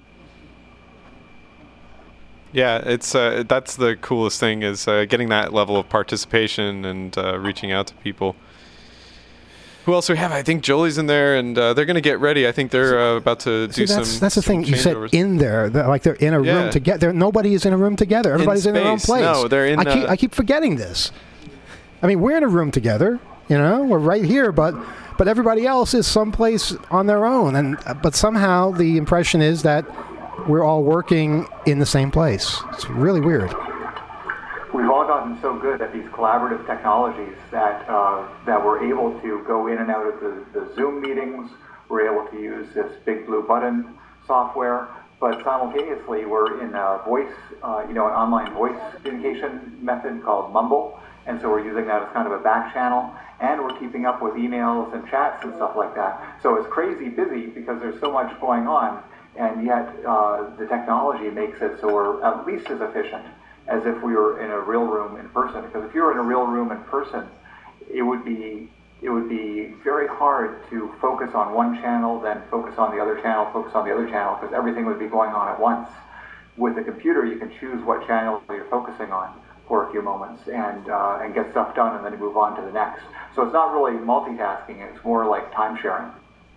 Yeah, it's uh, that's the coolest thing, is uh, getting that level of participation and uh, reaching out to people. Who else do we have? I think Jolie's in there, and uh, they're going to get ready. I think they're uh, about to See, do that's, some. That's the some thing. You said in there, they're, like they're in a yeah. room together. Nobody is in a room together. Everybody's in, in their own place. No, they're in. I keep, uh, I keep forgetting this. I mean, we're in a room together. You know, we're right here, but but everybody else is someplace on their own. And but somehow the impression is that we're all working in the same place. It's really weird. We've all gotten so good at these collaborative technologies that uh, that we're able to go in and out of the, the Zoom meetings. We're able to use this big blue button software, but simultaneously we're in a voice, uh, you know, an online voice communication method called Mumble, and so we're using that as kind of a back channel, and we're keeping up with emails and chats and stuff like that. So it's crazy busy because there's so much going on, and yet uh, the technology makes it so we're at least as efficient as if we were in a real room in person. Because if you were in a real room in person, it would be it would be very hard to focus on one channel, then focus on the other channel, focus on the other channel, because everything would be going on at once. With a computer, you can choose what channel you're focusing on for a few moments and uh, and get stuff done, and then you move on to the next. So it's not really multitasking; it's more like time sharing.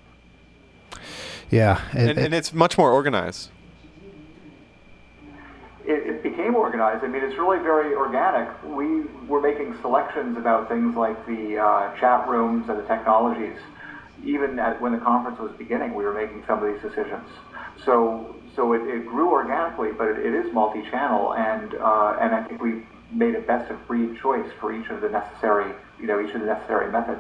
Yeah, it, and, and it's much more organized. It, it became organized. I mean, it's really very organic. We were making selections about things like the uh, chat rooms and the technologies. Even at, when the conference was beginning, we were making some of these decisions. So, so it, it grew organically, but it, it is multi-channel, and uh, and I think we made a best-of-breed choice for each of the necessary, you know, each of the necessary methods.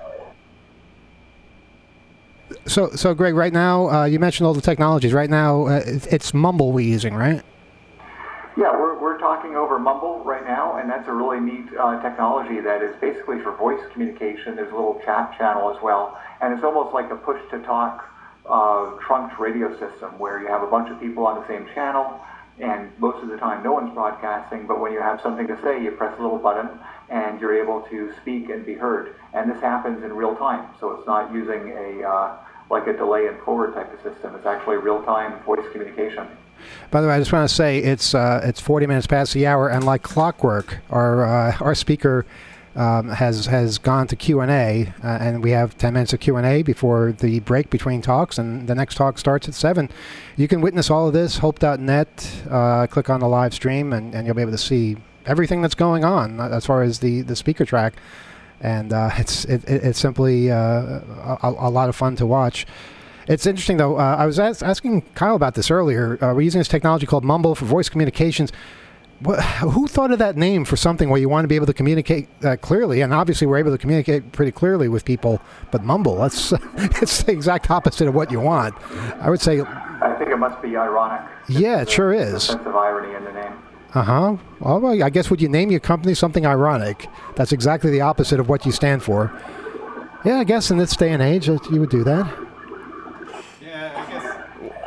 So, so Greg, right now, uh, you mentioned all the technologies. Right now, uh, it's Mumble we're using, right? Yeah, we're, we're talking over Mumble right now, and that's a really neat uh, technology that is basically for voice communication. There's a little chat channel as well, and it's almost like a push-to-talk uh, trunked radio system where you have a bunch of people on the same channel, and most of the time no one's broadcasting, but when you have something to say, you press a little button, and you're able to speak and be heard. And this happens in real time, so it's not using a uh, like a delay and forward type of system. It's actually real-time voice communication. By the way, I just want to say it's uh, it's forty minutes past the hour, and like clockwork, our uh, our speaker um, has has gone to Q and A, uh, and we have ten minutes of Q and A before the break between talks, and the next talk starts at seven. You can witness all of this, hope dot net, uh, click on the live stream, and, and you'll be able to see everything that's going on as far as the, the speaker track. And uh, it's it, it's simply uh, a, a lot of fun to watch. It's interesting, though. Uh, I was as- asking Kyle about this earlier. Uh, we're using this technology called Mumble for voice communications. What, who thought of that name for something where you want to be able to communicate uh, clearly? And obviously, we're able to communicate pretty clearly with people. But Mumble, that's it's the exact opposite of what you want. I would say. I think it must be ironic. Yeah, it There's sure a, is. A sense of irony in the name. Uh-huh. Well, I guess would you name your company something ironic? That's exactly the opposite of what you stand for. Yeah, I guess in this day and age, you would do that. Yeah,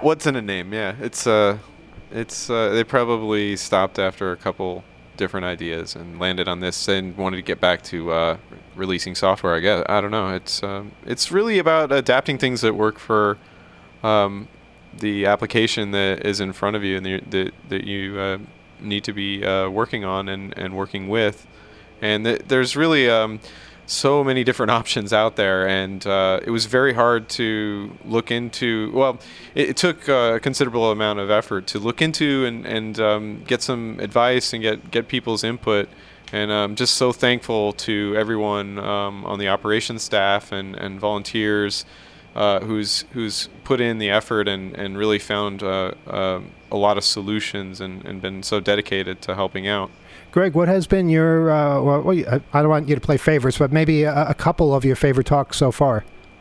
what's in a name? Yeah, it's uh, it's uh, they probably stopped after a couple different ideas and landed on this and wanted to get back to uh, releasing software. I guess I don't know. It's um, it's really about adapting things that work for um, the application that is in front of you and the, the, that you uh, need to be uh, working on and, and working with. And th- there's really um, so many different options out there, and uh, it was very hard to look into. Well, it, it took a considerable amount of effort to look into and, and um, get some advice and get, get people's input. And I'm just so thankful to everyone um, on the operations staff and, and volunteers uh, who's who's put in the effort and, and really found uh, uh, a lot of solutions and, and been so dedicated to helping out. Greg, what has been your, uh, well, I don't want you to play favorites, but maybe a, a couple of your favorite talks so far?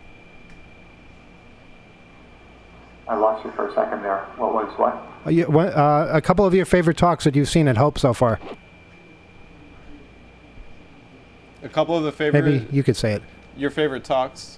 I lost you for a second there. What was what? Uh, you, uh, a couple of your favorite talks that you've seen at Hope so far. A couple of the favorite... Maybe you could say it. Your favorite talks?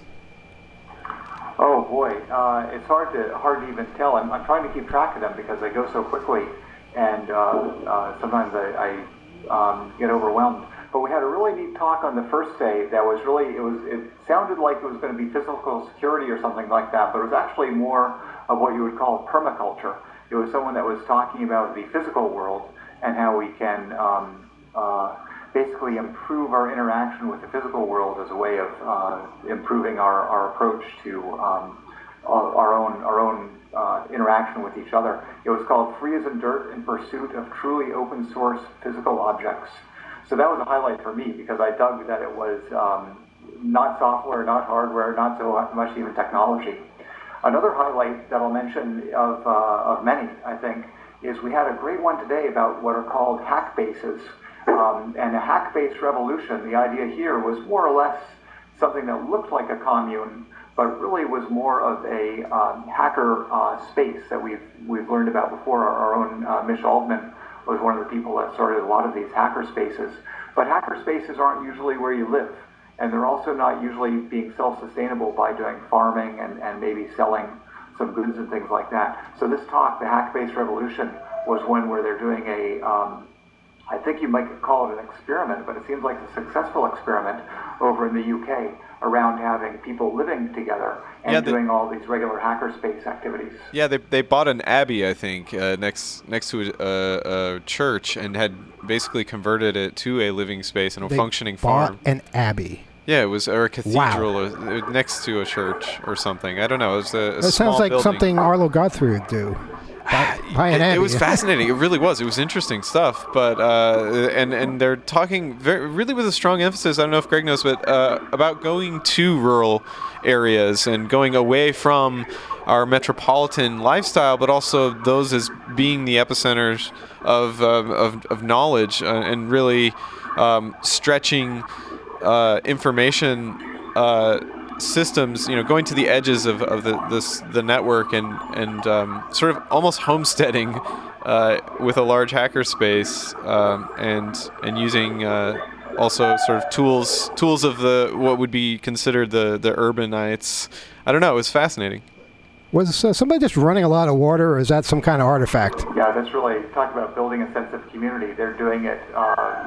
Oh, boy. Uh, it's hard to hard to even tell. I'm, I'm trying to keep track of them because they go so quickly, and uh, uh, sometimes I... I Um, get overwhelmed. But we had a really neat talk on the first day that was really, it was, it sounded like it was going to be physical security or something like that, but it was actually more of what you would call permaculture. It was someone that was talking about the physical world and how we can um, uh, basically improve our interaction with the physical world as a way of uh, improving our, our approach to um, our own, our own Uh, interaction with each other. It was called Free as in Dirt in Pursuit of Truly Open Source Physical Objects. So that was a highlight for me because I dug that it was um, not software, not hardware, not so much even technology. Another highlight that I'll mention of, uh, of many, I think, is we had a great one today about what are called hack bases. Um, and a hack-based revolution, the idea here was more or less something that looked like a commune, but really was more of a um, hacker uh, space that we've we've learned about before. Our, our own uh, Mitch Altman was one of the people that started a lot of these hacker spaces. But hacker spaces aren't usually where you live, and they're also not usually being self-sustainable by doing farming and, and maybe selling some goods and things like that. So this talk, the Hack-Based Revolution, was one where they're doing a, um, I think you might call it an experiment, but it seems like a successful experiment over in the U K around having people living together and yeah, they, doing all these regular hackerspace activities. Yeah, they they bought an abbey, I think, uh, next next to a, a church, and had basically converted it to a living space and a they functioning bought farm. An abbey. Yeah, it was or a cathedral Wow. or, next to a church or something. I don't know. It was a, a That small sounds like building. something Arlo Guthrie would do. Buy, buy an it, abbey. it was fascinating. It really was. It was interesting stuff. But uh, and and they're talking very, really with a strong emphasis. I don't know if Greg knows, but uh, about going to rural areas and going away from our metropolitan lifestyle, but also those as being the epicenters of of, of, of knowledge uh, and really um, stretching uh, information. Uh, systems, you know, going to the edges of, of the this, the network and and um, sort of almost homesteading uh, with a large hacker space um, and and using uh, also sort of tools tools of the what would be considered the the urbanites. I don't know. It was fascinating. Was uh, somebody just running a lot of water, or is that some kind of artifact? Yeah, that's really, talk about building a sense of community. They're doing it uh,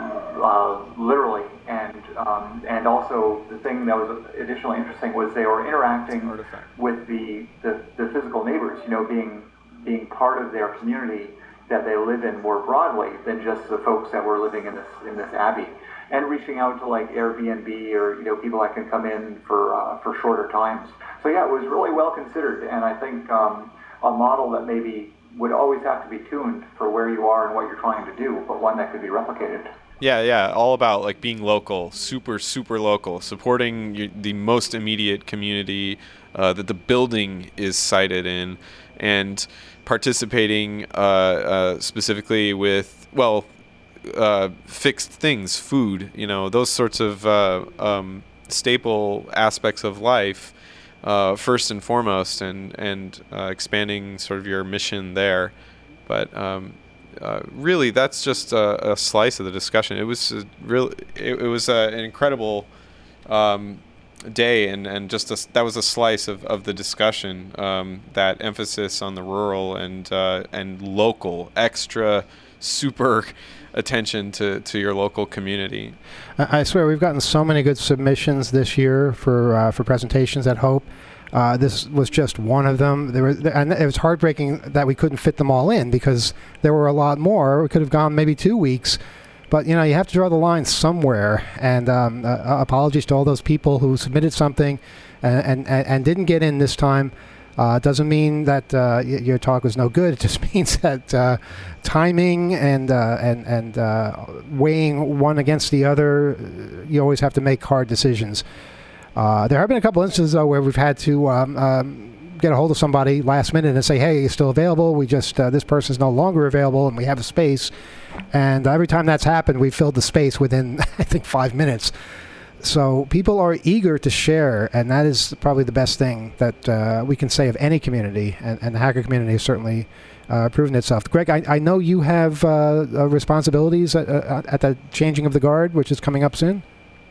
uh, literally, and um, and also the thing that was additionally interesting was they were interacting with the, the, the physical neighbors, you know, being being part of their community that they live in more broadly than just the folks that were living in this in this abbey, and reaching out to like Airbnb or, you know, people that can come in for uh, for shorter times. So yeah, it was really well considered, and I think um, a model that maybe would always have to be tuned for where you are and what you're trying to do, but one that could be replicated. Yeah, yeah, all about like being local, super, super local, supporting your, the most immediate community uh, that the building is sited in, and participating uh, uh, specifically with, well, uh, fixed things, food, you know, those sorts of uh, um, staple aspects of life. Uh, first and foremost, and and uh, expanding sort of your mission there, but um, uh, really that's just a, a slice of the discussion. It was a real, it, it was uh, an incredible um, day, and, and just a, that was a slice of, of the discussion, um, that emphasis on the rural and uh, and local, extra super attention to, to your local community. I swear we've gotten so many good submissions this year for uh, for presentations at Hope. Uh, this was just one of them. There was, and it was heartbreaking that we couldn't fit them all in because there were a lot more. We could have gone maybe two weeks. But, you know, you have to draw the line somewhere. And um, uh, apologies to all those people who submitted something and, and, and didn't get in this time. Uh, doesn't mean that uh, y- your talk was no good. It just means that uh, timing and uh, and and uh, weighing one against the other, you always have to make hard decisions. Uh, there have been a couple instances, though, where we've had to um, um, get a hold of somebody last minute and say, hey, you're still available. We just, uh, this person's no longer available and we have a space. And every time that's happened, we filled the space within, I think, five minutes. So people are eager to share, and that is probably the best thing that uh, we can say of any community, and, and the hacker community has certainly uh, proven itself. Greg, I, I know you have uh, uh, responsibilities at, uh, at the changing of the guard, which is coming up soon.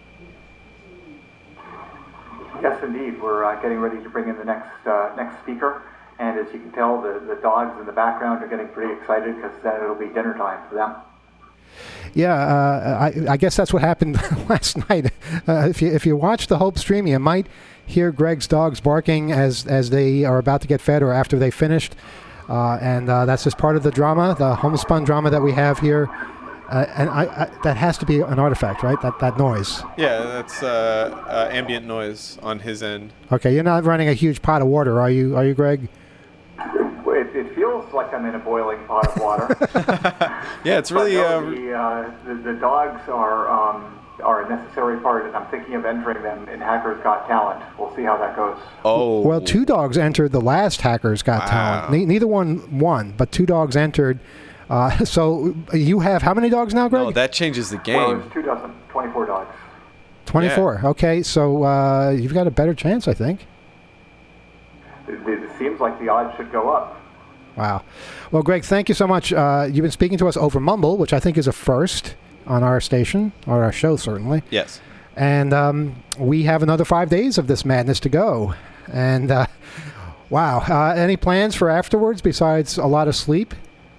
Yes, indeed. We're uh, getting ready to bring in the next uh, next speaker, and as you can tell, the, the dogs in the background are getting pretty excited because then it'll be dinner time for them. Yeah, uh, I, I guess that's what happened last night. Uh, if you if you watch the Hope stream, you might hear Greg's dogs barking as as they are about to get fed or after they finished, uh, and uh, that's just part of the drama, the homespun drama that we have here. Uh, and I, I, that has to be an artifact, right? That that noise. Yeah, that's uh, uh, ambient noise on his end. Okay, you're not running a huge pot of water, are you? Are you, Greg? It, it feels like I'm in a boiling pot of water. Yeah, it's really. But no, Uh, the, uh, the the dogs are um, are a necessary part, and I'm thinking of entering them in Hackers Got Talent. We'll see how that goes. oh. Well, two dogs entered the last Hackers Got Wow. Talent. Ne- neither one won, but two dogs entered. Uh, so you have how many dogs now, Greg? No, that changes the Well, game. it's two dozen, twenty-four dogs. twenty-four. Okay, so uh, you've got a better chance, I think. It, it seems like the odds should go up. Wow. Well, Greg, thank you so much. Uh, you've been speaking to us over Mumble, which I think is a first on our station, or our show, certainly. Yes. And um, we have another five days of this madness to go. And, uh, wow. Uh, any plans for afterwards besides a lot of sleep?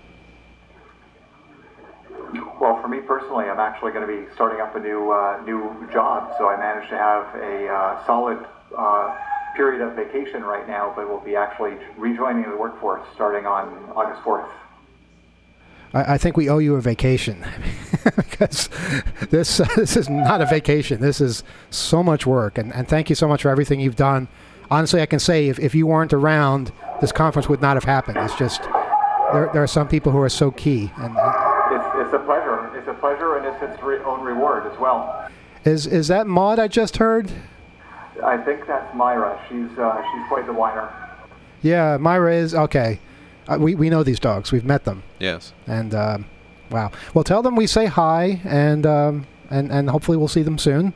Well, for me personally, I'm actually going to be starting up a new uh, new job, so I managed to have a uh, solid uh, period of vacation right now, but will be actually rejoining the workforce starting on August fourth. I, I think we owe you a vacation because this uh, this is not a vacation. This is so much work, and, and thank you so much for everything you've done. Honestly, I can say if, if you weren't around, this conference would not have happened. It's just there there are some people who are so key. And uh, It's, it's a pleasure. It's a pleasure, and it's its re- own reward as well. is is that Maud I just heard? I think that's Myra. She's uh, she's quite the whiner. Yeah, Myra is okay. Uh, we we know these dogs. We've met them. Yes. And um, wow. Well, tell them we say hi, and um, and and hopefully we'll see them soon.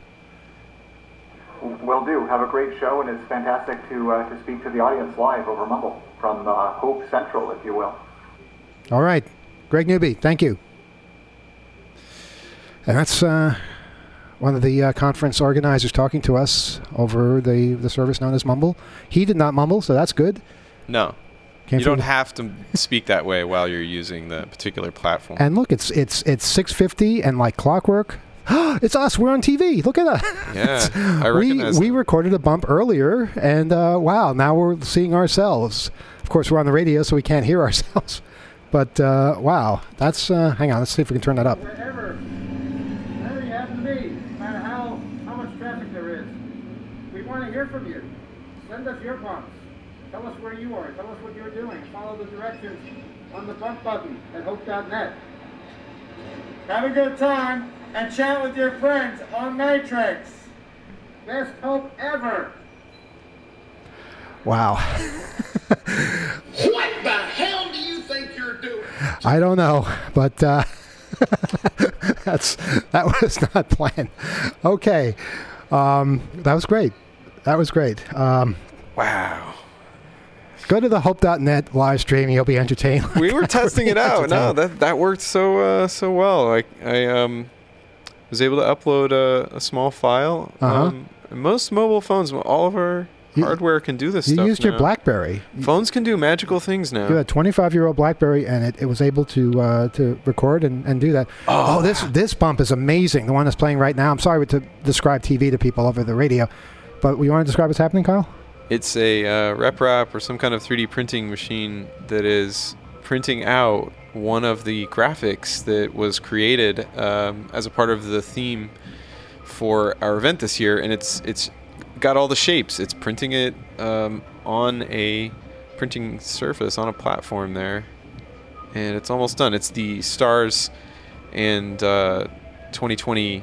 Will do. Have a great show, and it's fantastic to uh, to speak to the audience live over Mumble from uh, Hope Central, if you will. All right, Greg Newby, thank you. And that's uh, one of the uh, conference organizers talking to us over the, the service known as Mumble. He did not mumble, so that's good. No. Came you from- don't have to speak that way while you're using the particular platform. And look, it's it's it's six fifty and like clockwork. It's us. We're on T V. Look at that. Yeah, I we recognize we that. recorded a bump earlier, and uh, wow, now we're seeing ourselves. Of course, we're on the radio, so we can't hear ourselves. But uh, wow, that's uh, hang on. Let's see if we can turn that up. Wherever, wherever you happen to be, no matter how, how much traffic there is, we want to hear from you. Send us your bumps. Tell us where you are. Tell us what you're doing. Follow the directions on the bump button at hope dot net. Have a good time and chat with your friends on Matrix. Best hope ever. Wow. What the hell do you think you're doing? I don't know, but uh, that's that was not planned. Okay, um, that was great. That was great. Um, Wow. go to the hope dot net live stream. You'll be entertained. We were testing it out. No, Entertained. that that worked so uh, so well. I I um was able to upload a, a small file Uh-huh. um, most mobile phones, all of our you, hardware can do this you stuff used now. your BlackBerry. Phones can do magical things now. You had a twenty-five-year-old BlackBerry, and it, it was able to uh, to record and, and do that. Oh, oh this this bump is amazing. The one that's playing right now. I'm sorry to describe T V to people over the radio, but you want to describe what's happening, Kyle? It's a uh, RepRap or some kind of three D printing machine that is printing out one of the graphics that was created um, as a part of the theme for our event this year, and it's it's got all the shapes. It's printing it um, on a printing surface on a platform there, and it's almost done. It's the Stars and uh, twenty twenty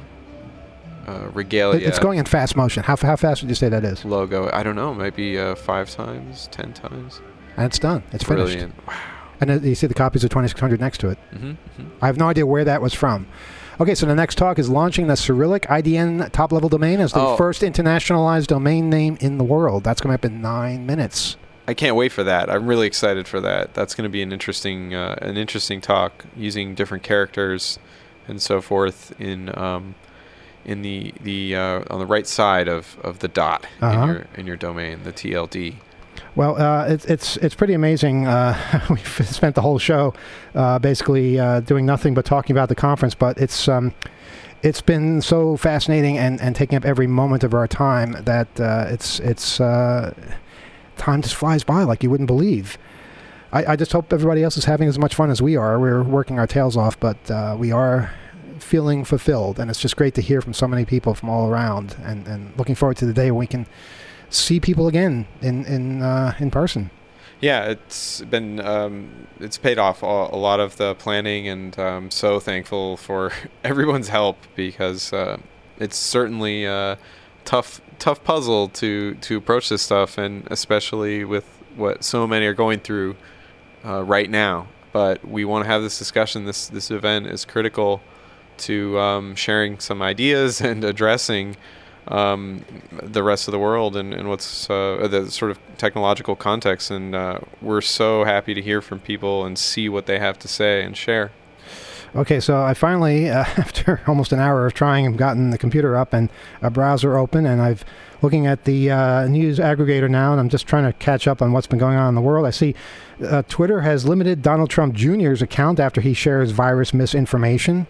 uh, regalia. It's going in fast motion. How how fast would you say that is? Logo. I don't know. Maybe uh, five times, ten times. And it's done. It's Brilliant. finished. Wow. And uh, you see the copies of twenty-six hundred next to it. Mm-hmm, mm-hmm. I have no idea where that was from. Okay, so the next talk is launching the Cyrillic I D N top-level domain as the oh. first internationalized domain name in the world. That's coming up in nine minutes. I can't wait for that. I'm really excited for that. That's going to be an interesting, uh, an interesting talk using different characters and so forth in um, in the the uh, on the right side of, of the dot uh-huh. in your in your domain, the T L D. Well, uh, it's it's it's pretty amazing. Uh, we've spent the whole show uh, basically uh, doing nothing but talking about the conference, but it's um, it's been so fascinating and, and taking up every moment of our time that uh, it's it's uh, time just flies by like you wouldn't believe. I, I just hope everybody else is having as much fun as we are. We're working our tails off, but uh, we are feeling fulfilled, and it's just great to hear from so many people from all around, and, and looking forward to the day when we can see people again in in uh, in person. Yeah, it's been um, it's paid off a, a lot of the planning, and I'm so thankful for everyone's help, because uh, it's certainly a tough tough puzzle to to approach this stuff, and especially with what so many are going through uh, right now. But we want to have this discussion. This this event is critical to um, sharing some ideas and addressing um the rest of the world and, and what's uh, the sort of technological context, and uh, we're so happy to hear from people and see what they have to say and share. Okay, so I finally, uh, after almost an hour of trying, have gotten the computer up and a browser open, and I've looking at the uh, news aggregator now, and I'm just trying to catch up on what's been going on in the world. I see uh, Twitter has limited Donald Trump Junior's account after he shares virus misinformation.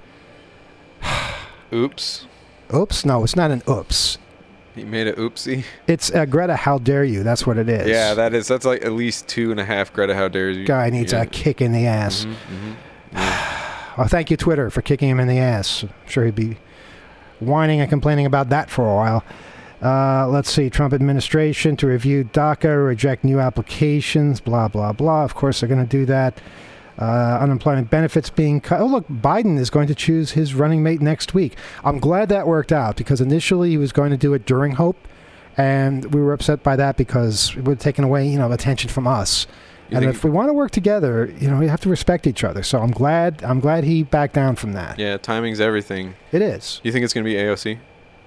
Oops. Oops? No, it's not an oops. He made a oopsie? It's uh, Greta, how dare you. That's what it is. Yeah, that is. That's like at least two and a half Greta, how dare you. Guy needs yeah. a kick in the ass. Mm-hmm, mm-hmm. Yeah. Well, thank you, Twitter, for kicking him in the ass. I'm sure he'd be whining and complaining about that for a while. Uh, let's see. Trump administration to review DACA, reject new applications, blah, blah, blah. Of course, they're going to do that. Uh, unemployment benefits being cut. Oh, look, Biden is going to choose his running mate next week. I'm glad that worked out, because initially he was going to do it during Hope, and we were upset by that because it would have taken away, you know, attention from us. You and if we want to work together, you know, we have to respect each other. So I'm glad I'm glad he backed down from that. Yeah, timing's everything. It is. You think it's going to be A O C?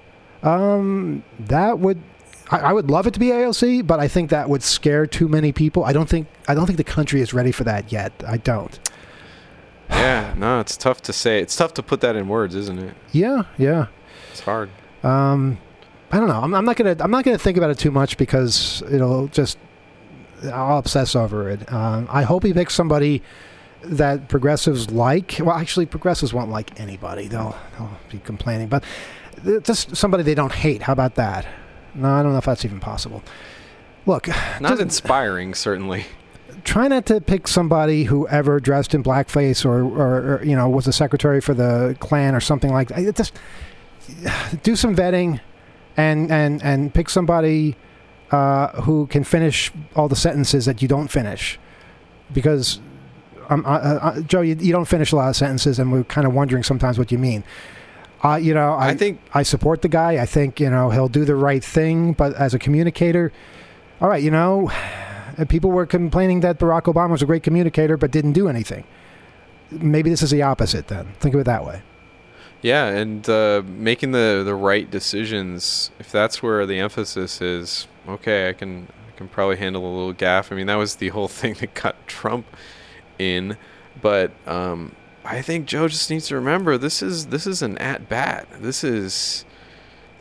Um, that would... I, I would love it to be A O C, but I think that would scare too many people. I don't think I don't think the country is ready for that yet. I don't. Yeah, no, it's tough to say. It's tough to put that in words, isn't it? Yeah, yeah. It's hard. Um, I don't know. I'm, I'm not gonna I'm not gonna think about it too much, because it'll just I'll obsess over it. Um, I hope he picks somebody that progressives like. Well, actually, progressives won't like anybody. They'll they'll be complaining, but just somebody they don't hate. How about that? No, I don't know if that's even possible. Look, not inspiring, certainly. Try not to pick somebody who ever dressed in blackface or, or, or you know, was a secretary for the Klan or something like that. Just do some vetting, and and and pick somebody uh, who can finish all the sentences that you don't finish, because um, uh, uh, Joe, you, you don't finish a lot of sentences, and we're kind of wondering sometimes what you mean. Uh, you know, I, I think I support the guy. I think, you know, he'll do the right thing. But as a communicator, all right, you know, people were complaining that Barack Obama was a great communicator but didn't do anything. Maybe this is the opposite then. Think of it that way. Yeah, and uh, making the, the right decisions, if that's where the emphasis is, okay, I can I can probably handle a little gaffe. I mean, that was the whole thing that got Trump in. But um I think Joe just needs to remember this is this is an at bat. This is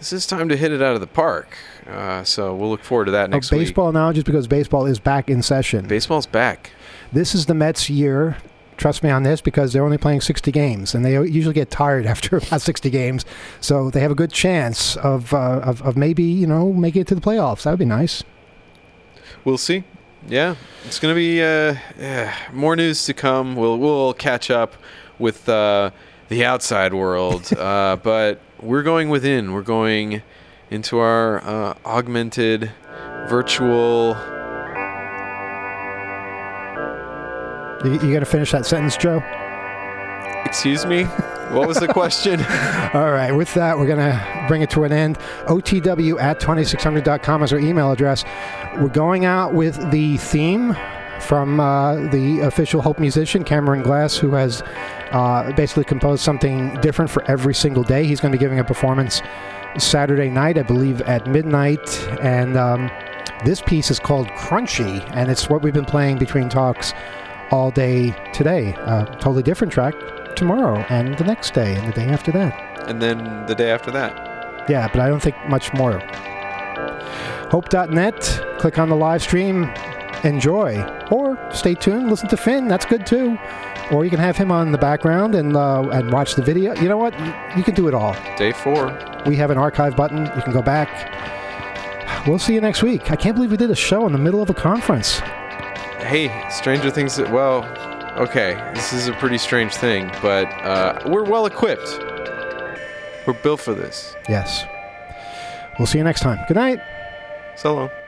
this is time to hit it out of the park. Uh, so we'll look forward to that next oh, week. Baseball now, just because baseball is back in session. Baseball's back. This is the Mets' year. Trust me on this, because they're only playing sixty games, and they usually get tired after about sixty games. So they have a good chance of, uh, of of maybe, you know, making it to the playoffs. That would be nice. We'll see. Yeah, it's going to be uh, yeah, more news to come. We'll we'll catch up with uh, the outside world, uh, but we're going within. We're going into our uh, augmented, virtual. You, you got to finish that sentence, Joe? Excuse me? What was the question? All right. With that, we're going to bring it to an end. O T W at twenty-six hundred dot com is our email address. We're going out with the theme from uh, the official Hope musician, Cameron Glass, who has uh, basically composed something different for every single day. He's going to be giving a performance Saturday night, I believe, at midnight. And um, this piece is called Crunchy, and it's what we've been playing between talks all day today. Uh, totally different track tomorrow and the next day and the day after that. And then the day after that. Yeah, but I don't think much more. Hope dot net. Click on the live stream. Enjoy. Or stay tuned. Listen to Finn. That's good too. Or you can have him on in the background and uh, and watch the video. You know what? You, you can do it all. Day four. We have an archive button. You can go back. We'll see you next week. I can't believe we did a show in the middle of a conference. Hey, stranger things that, well, okay, this is a pretty strange thing, but uh, we're well equipped. We're built for this. Yes. We'll see you next time. Good night. So long.